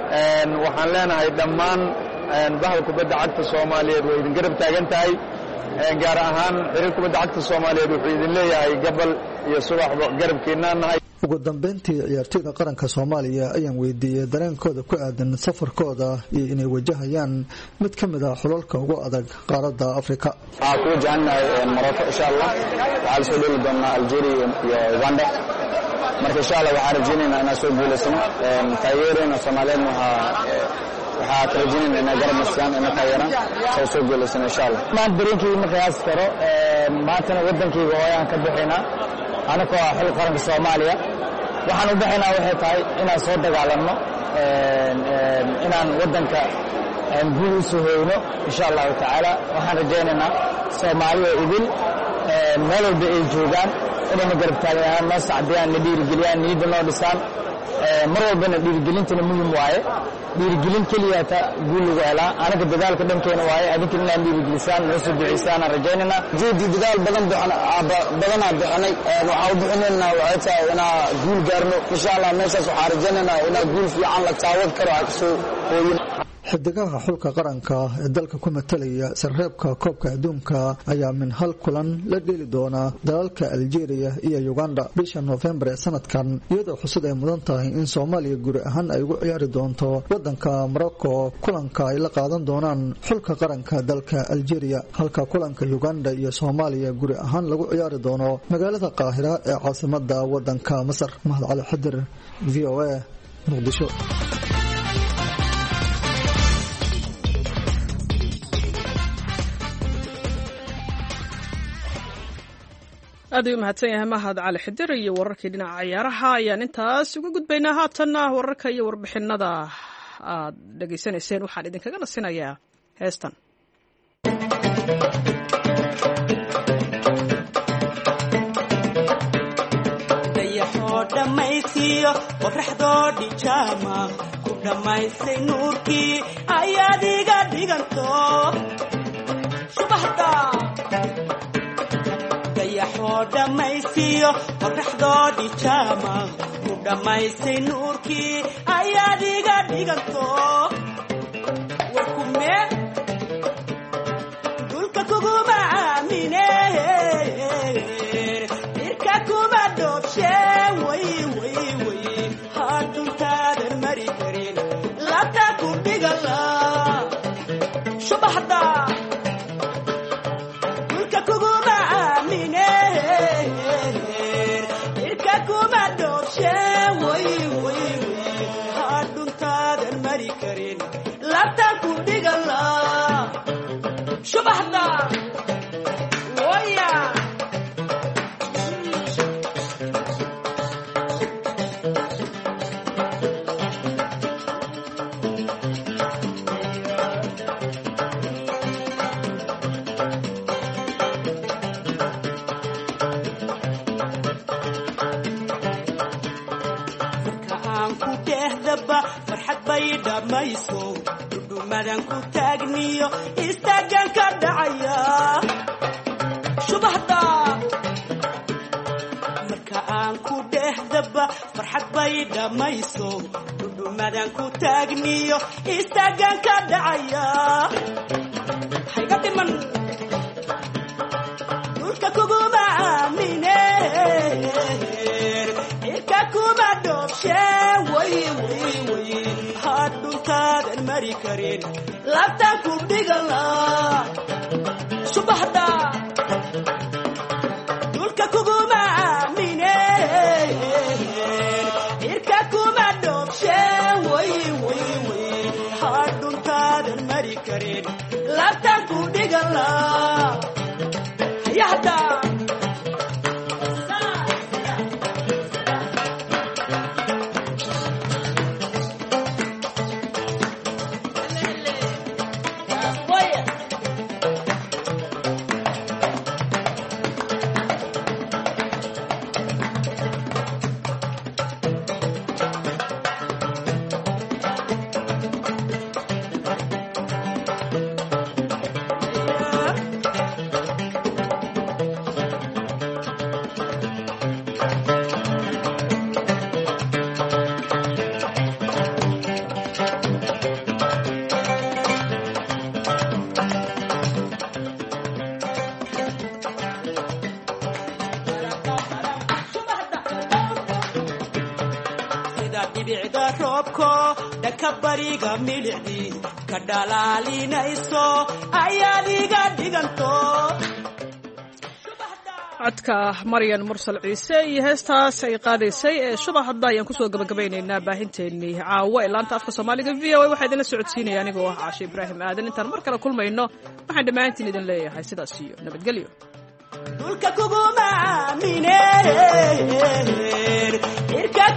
وحلينا هاي دمان bahal kubadda cagta Soomaaliyeed way idin garab taagan tahay gaar ahaan xiriir kubadda cagta soomaaliyeed wuxuu idin leeyahay gabal iyo subaxba garabkiinaan nahay. ugu dambeyntii ciyaartoyda qaranka Soomaaliya ayaan weydiiyay dareenkooda ku aadan safarkooda iyo inay wajahayaan mid ka mid ah xulalka ugu adag qaaradda Afrika. waxaan ku wajahanahay Morocco insha Allah, waxaan soo dheli doonaa Algeria iyo Uganda. marka insha Allah waxaan rajaynaynaa inaan soo guuleysano taageerayna Soomaaliyeed waxaa ka rajaynaynaa inaan garab nastaan inaan taageeraan soo soo guuleysano insha Allah. maan dareenkii ma qiyaas karo maantana wadankayga hooyaan ka bixinaa anakoo ah xul qaranka Soomaaliya. waxaan u bixinaa waxay tahay inaan soo dagaalanno inaan wadanka guul u soo hoyno insha allahu tacaala. waxaan rajaynaynaa Soomaaliya idil meel walba ay joogaan inayna garab taagnaan, noo sacdiyaan, na dhiirigeliyaan, niyadda noo dhisaan. mar walbana dhiirigelintana muhiim waaye. dhiirigelin keliya ta guul lagu helaa. anaga dadaalka dhankeena waaye, adinkana inaan dhiirigelisaan, noo soo duceysaan aan rajaynaynaa. juhdi dadaal badan badanaa bixinay, waxaan u bixinaynaa waxay tahay inaan guul gaarno insha Allah. meeshaas waxaan rajaynaynaa inaan guul fiican la taawad karo aan kasoo hooyin. xidigaha xulka qaranka ee dalka ku matalaya sarreebka koobka adduunka ayaa min hal kulan la dheeli doona dalalka Algeria iyo Uganda bisha November ee sanadkan, iyadoo xusud ay mudan tahay in Soomaaliya guri ahaan ay ugu ciyaari doonto wadanka Morocco. kulanka ay la qaadan doonaan xulka qaranka dalka Algeria, halka kulanka Uganda iyo Soomaaliya guri ahaan lagu ciyaari doono magaalada Qaahira ee caasimadda wadanka Masar. Mahad Cali Xadir, V O A, Muqdisho. aad u mahadsan yahay Mahad Cali Xadir iyo wararkii dhinaca ciyaaraha ayaan intaas uga gudbaynaa. haatanna wararka iyo warbixinada aad dhageysanayseen waxaan idinkaga nasinayaa heestan. dayaxoo dhammaystiyo qorraxdoodhi jaama ku dhammaystay nuurkii ayaad iga dhiganto subaxda dayaxoo dhammaystiyo qorraxdoodhi jaama ku dhammaystay nuurkii ayaad iga dhiganto warkume dulka kuguma aamine irka kuma dhoobshe way way way haduntaadan mari karin labta ku dhigala subaxda dulka kuguma aamine irka kuma dhoobshe way way way haduntaadan mari karin labta ku dhigala subaxda waya farxad bay dhamayso dhudhumadan ku taagniyo istaagan ka dhacaya subaxda marka aan ku dhehdaba farxad bay dhamayso dhudhumadan ku taagniyo istaagan ka dhacaya hayga dhiman dhulka kuguma aamine irka kuma dhoobshe way way way haduntaadan mari karin labta ku dhigala subaxda dhulka kuguma aamine irka kuma dhoobshe way way way haduntaadan mari karin labta ku dhigala hayahda dhibicda roobko dhanka bariga milicdii ka dhalaalinayso ayaad iga dhiganto codka maryan mursal ciise iyo heestaas ay qaadaysay ee shuba hadda ayaan kusoo gabagabaynaynaa baahinteennii caawa ee laanta afka soomaaliga v o a waxaa idinla socodsiinaya anigoo ah caashe ibraahim aadan intaan mar kale kulmayno waxaan dhammaantiin idin leeyahay sidaas iyo nabadgelyo dhulka kuguma aamineen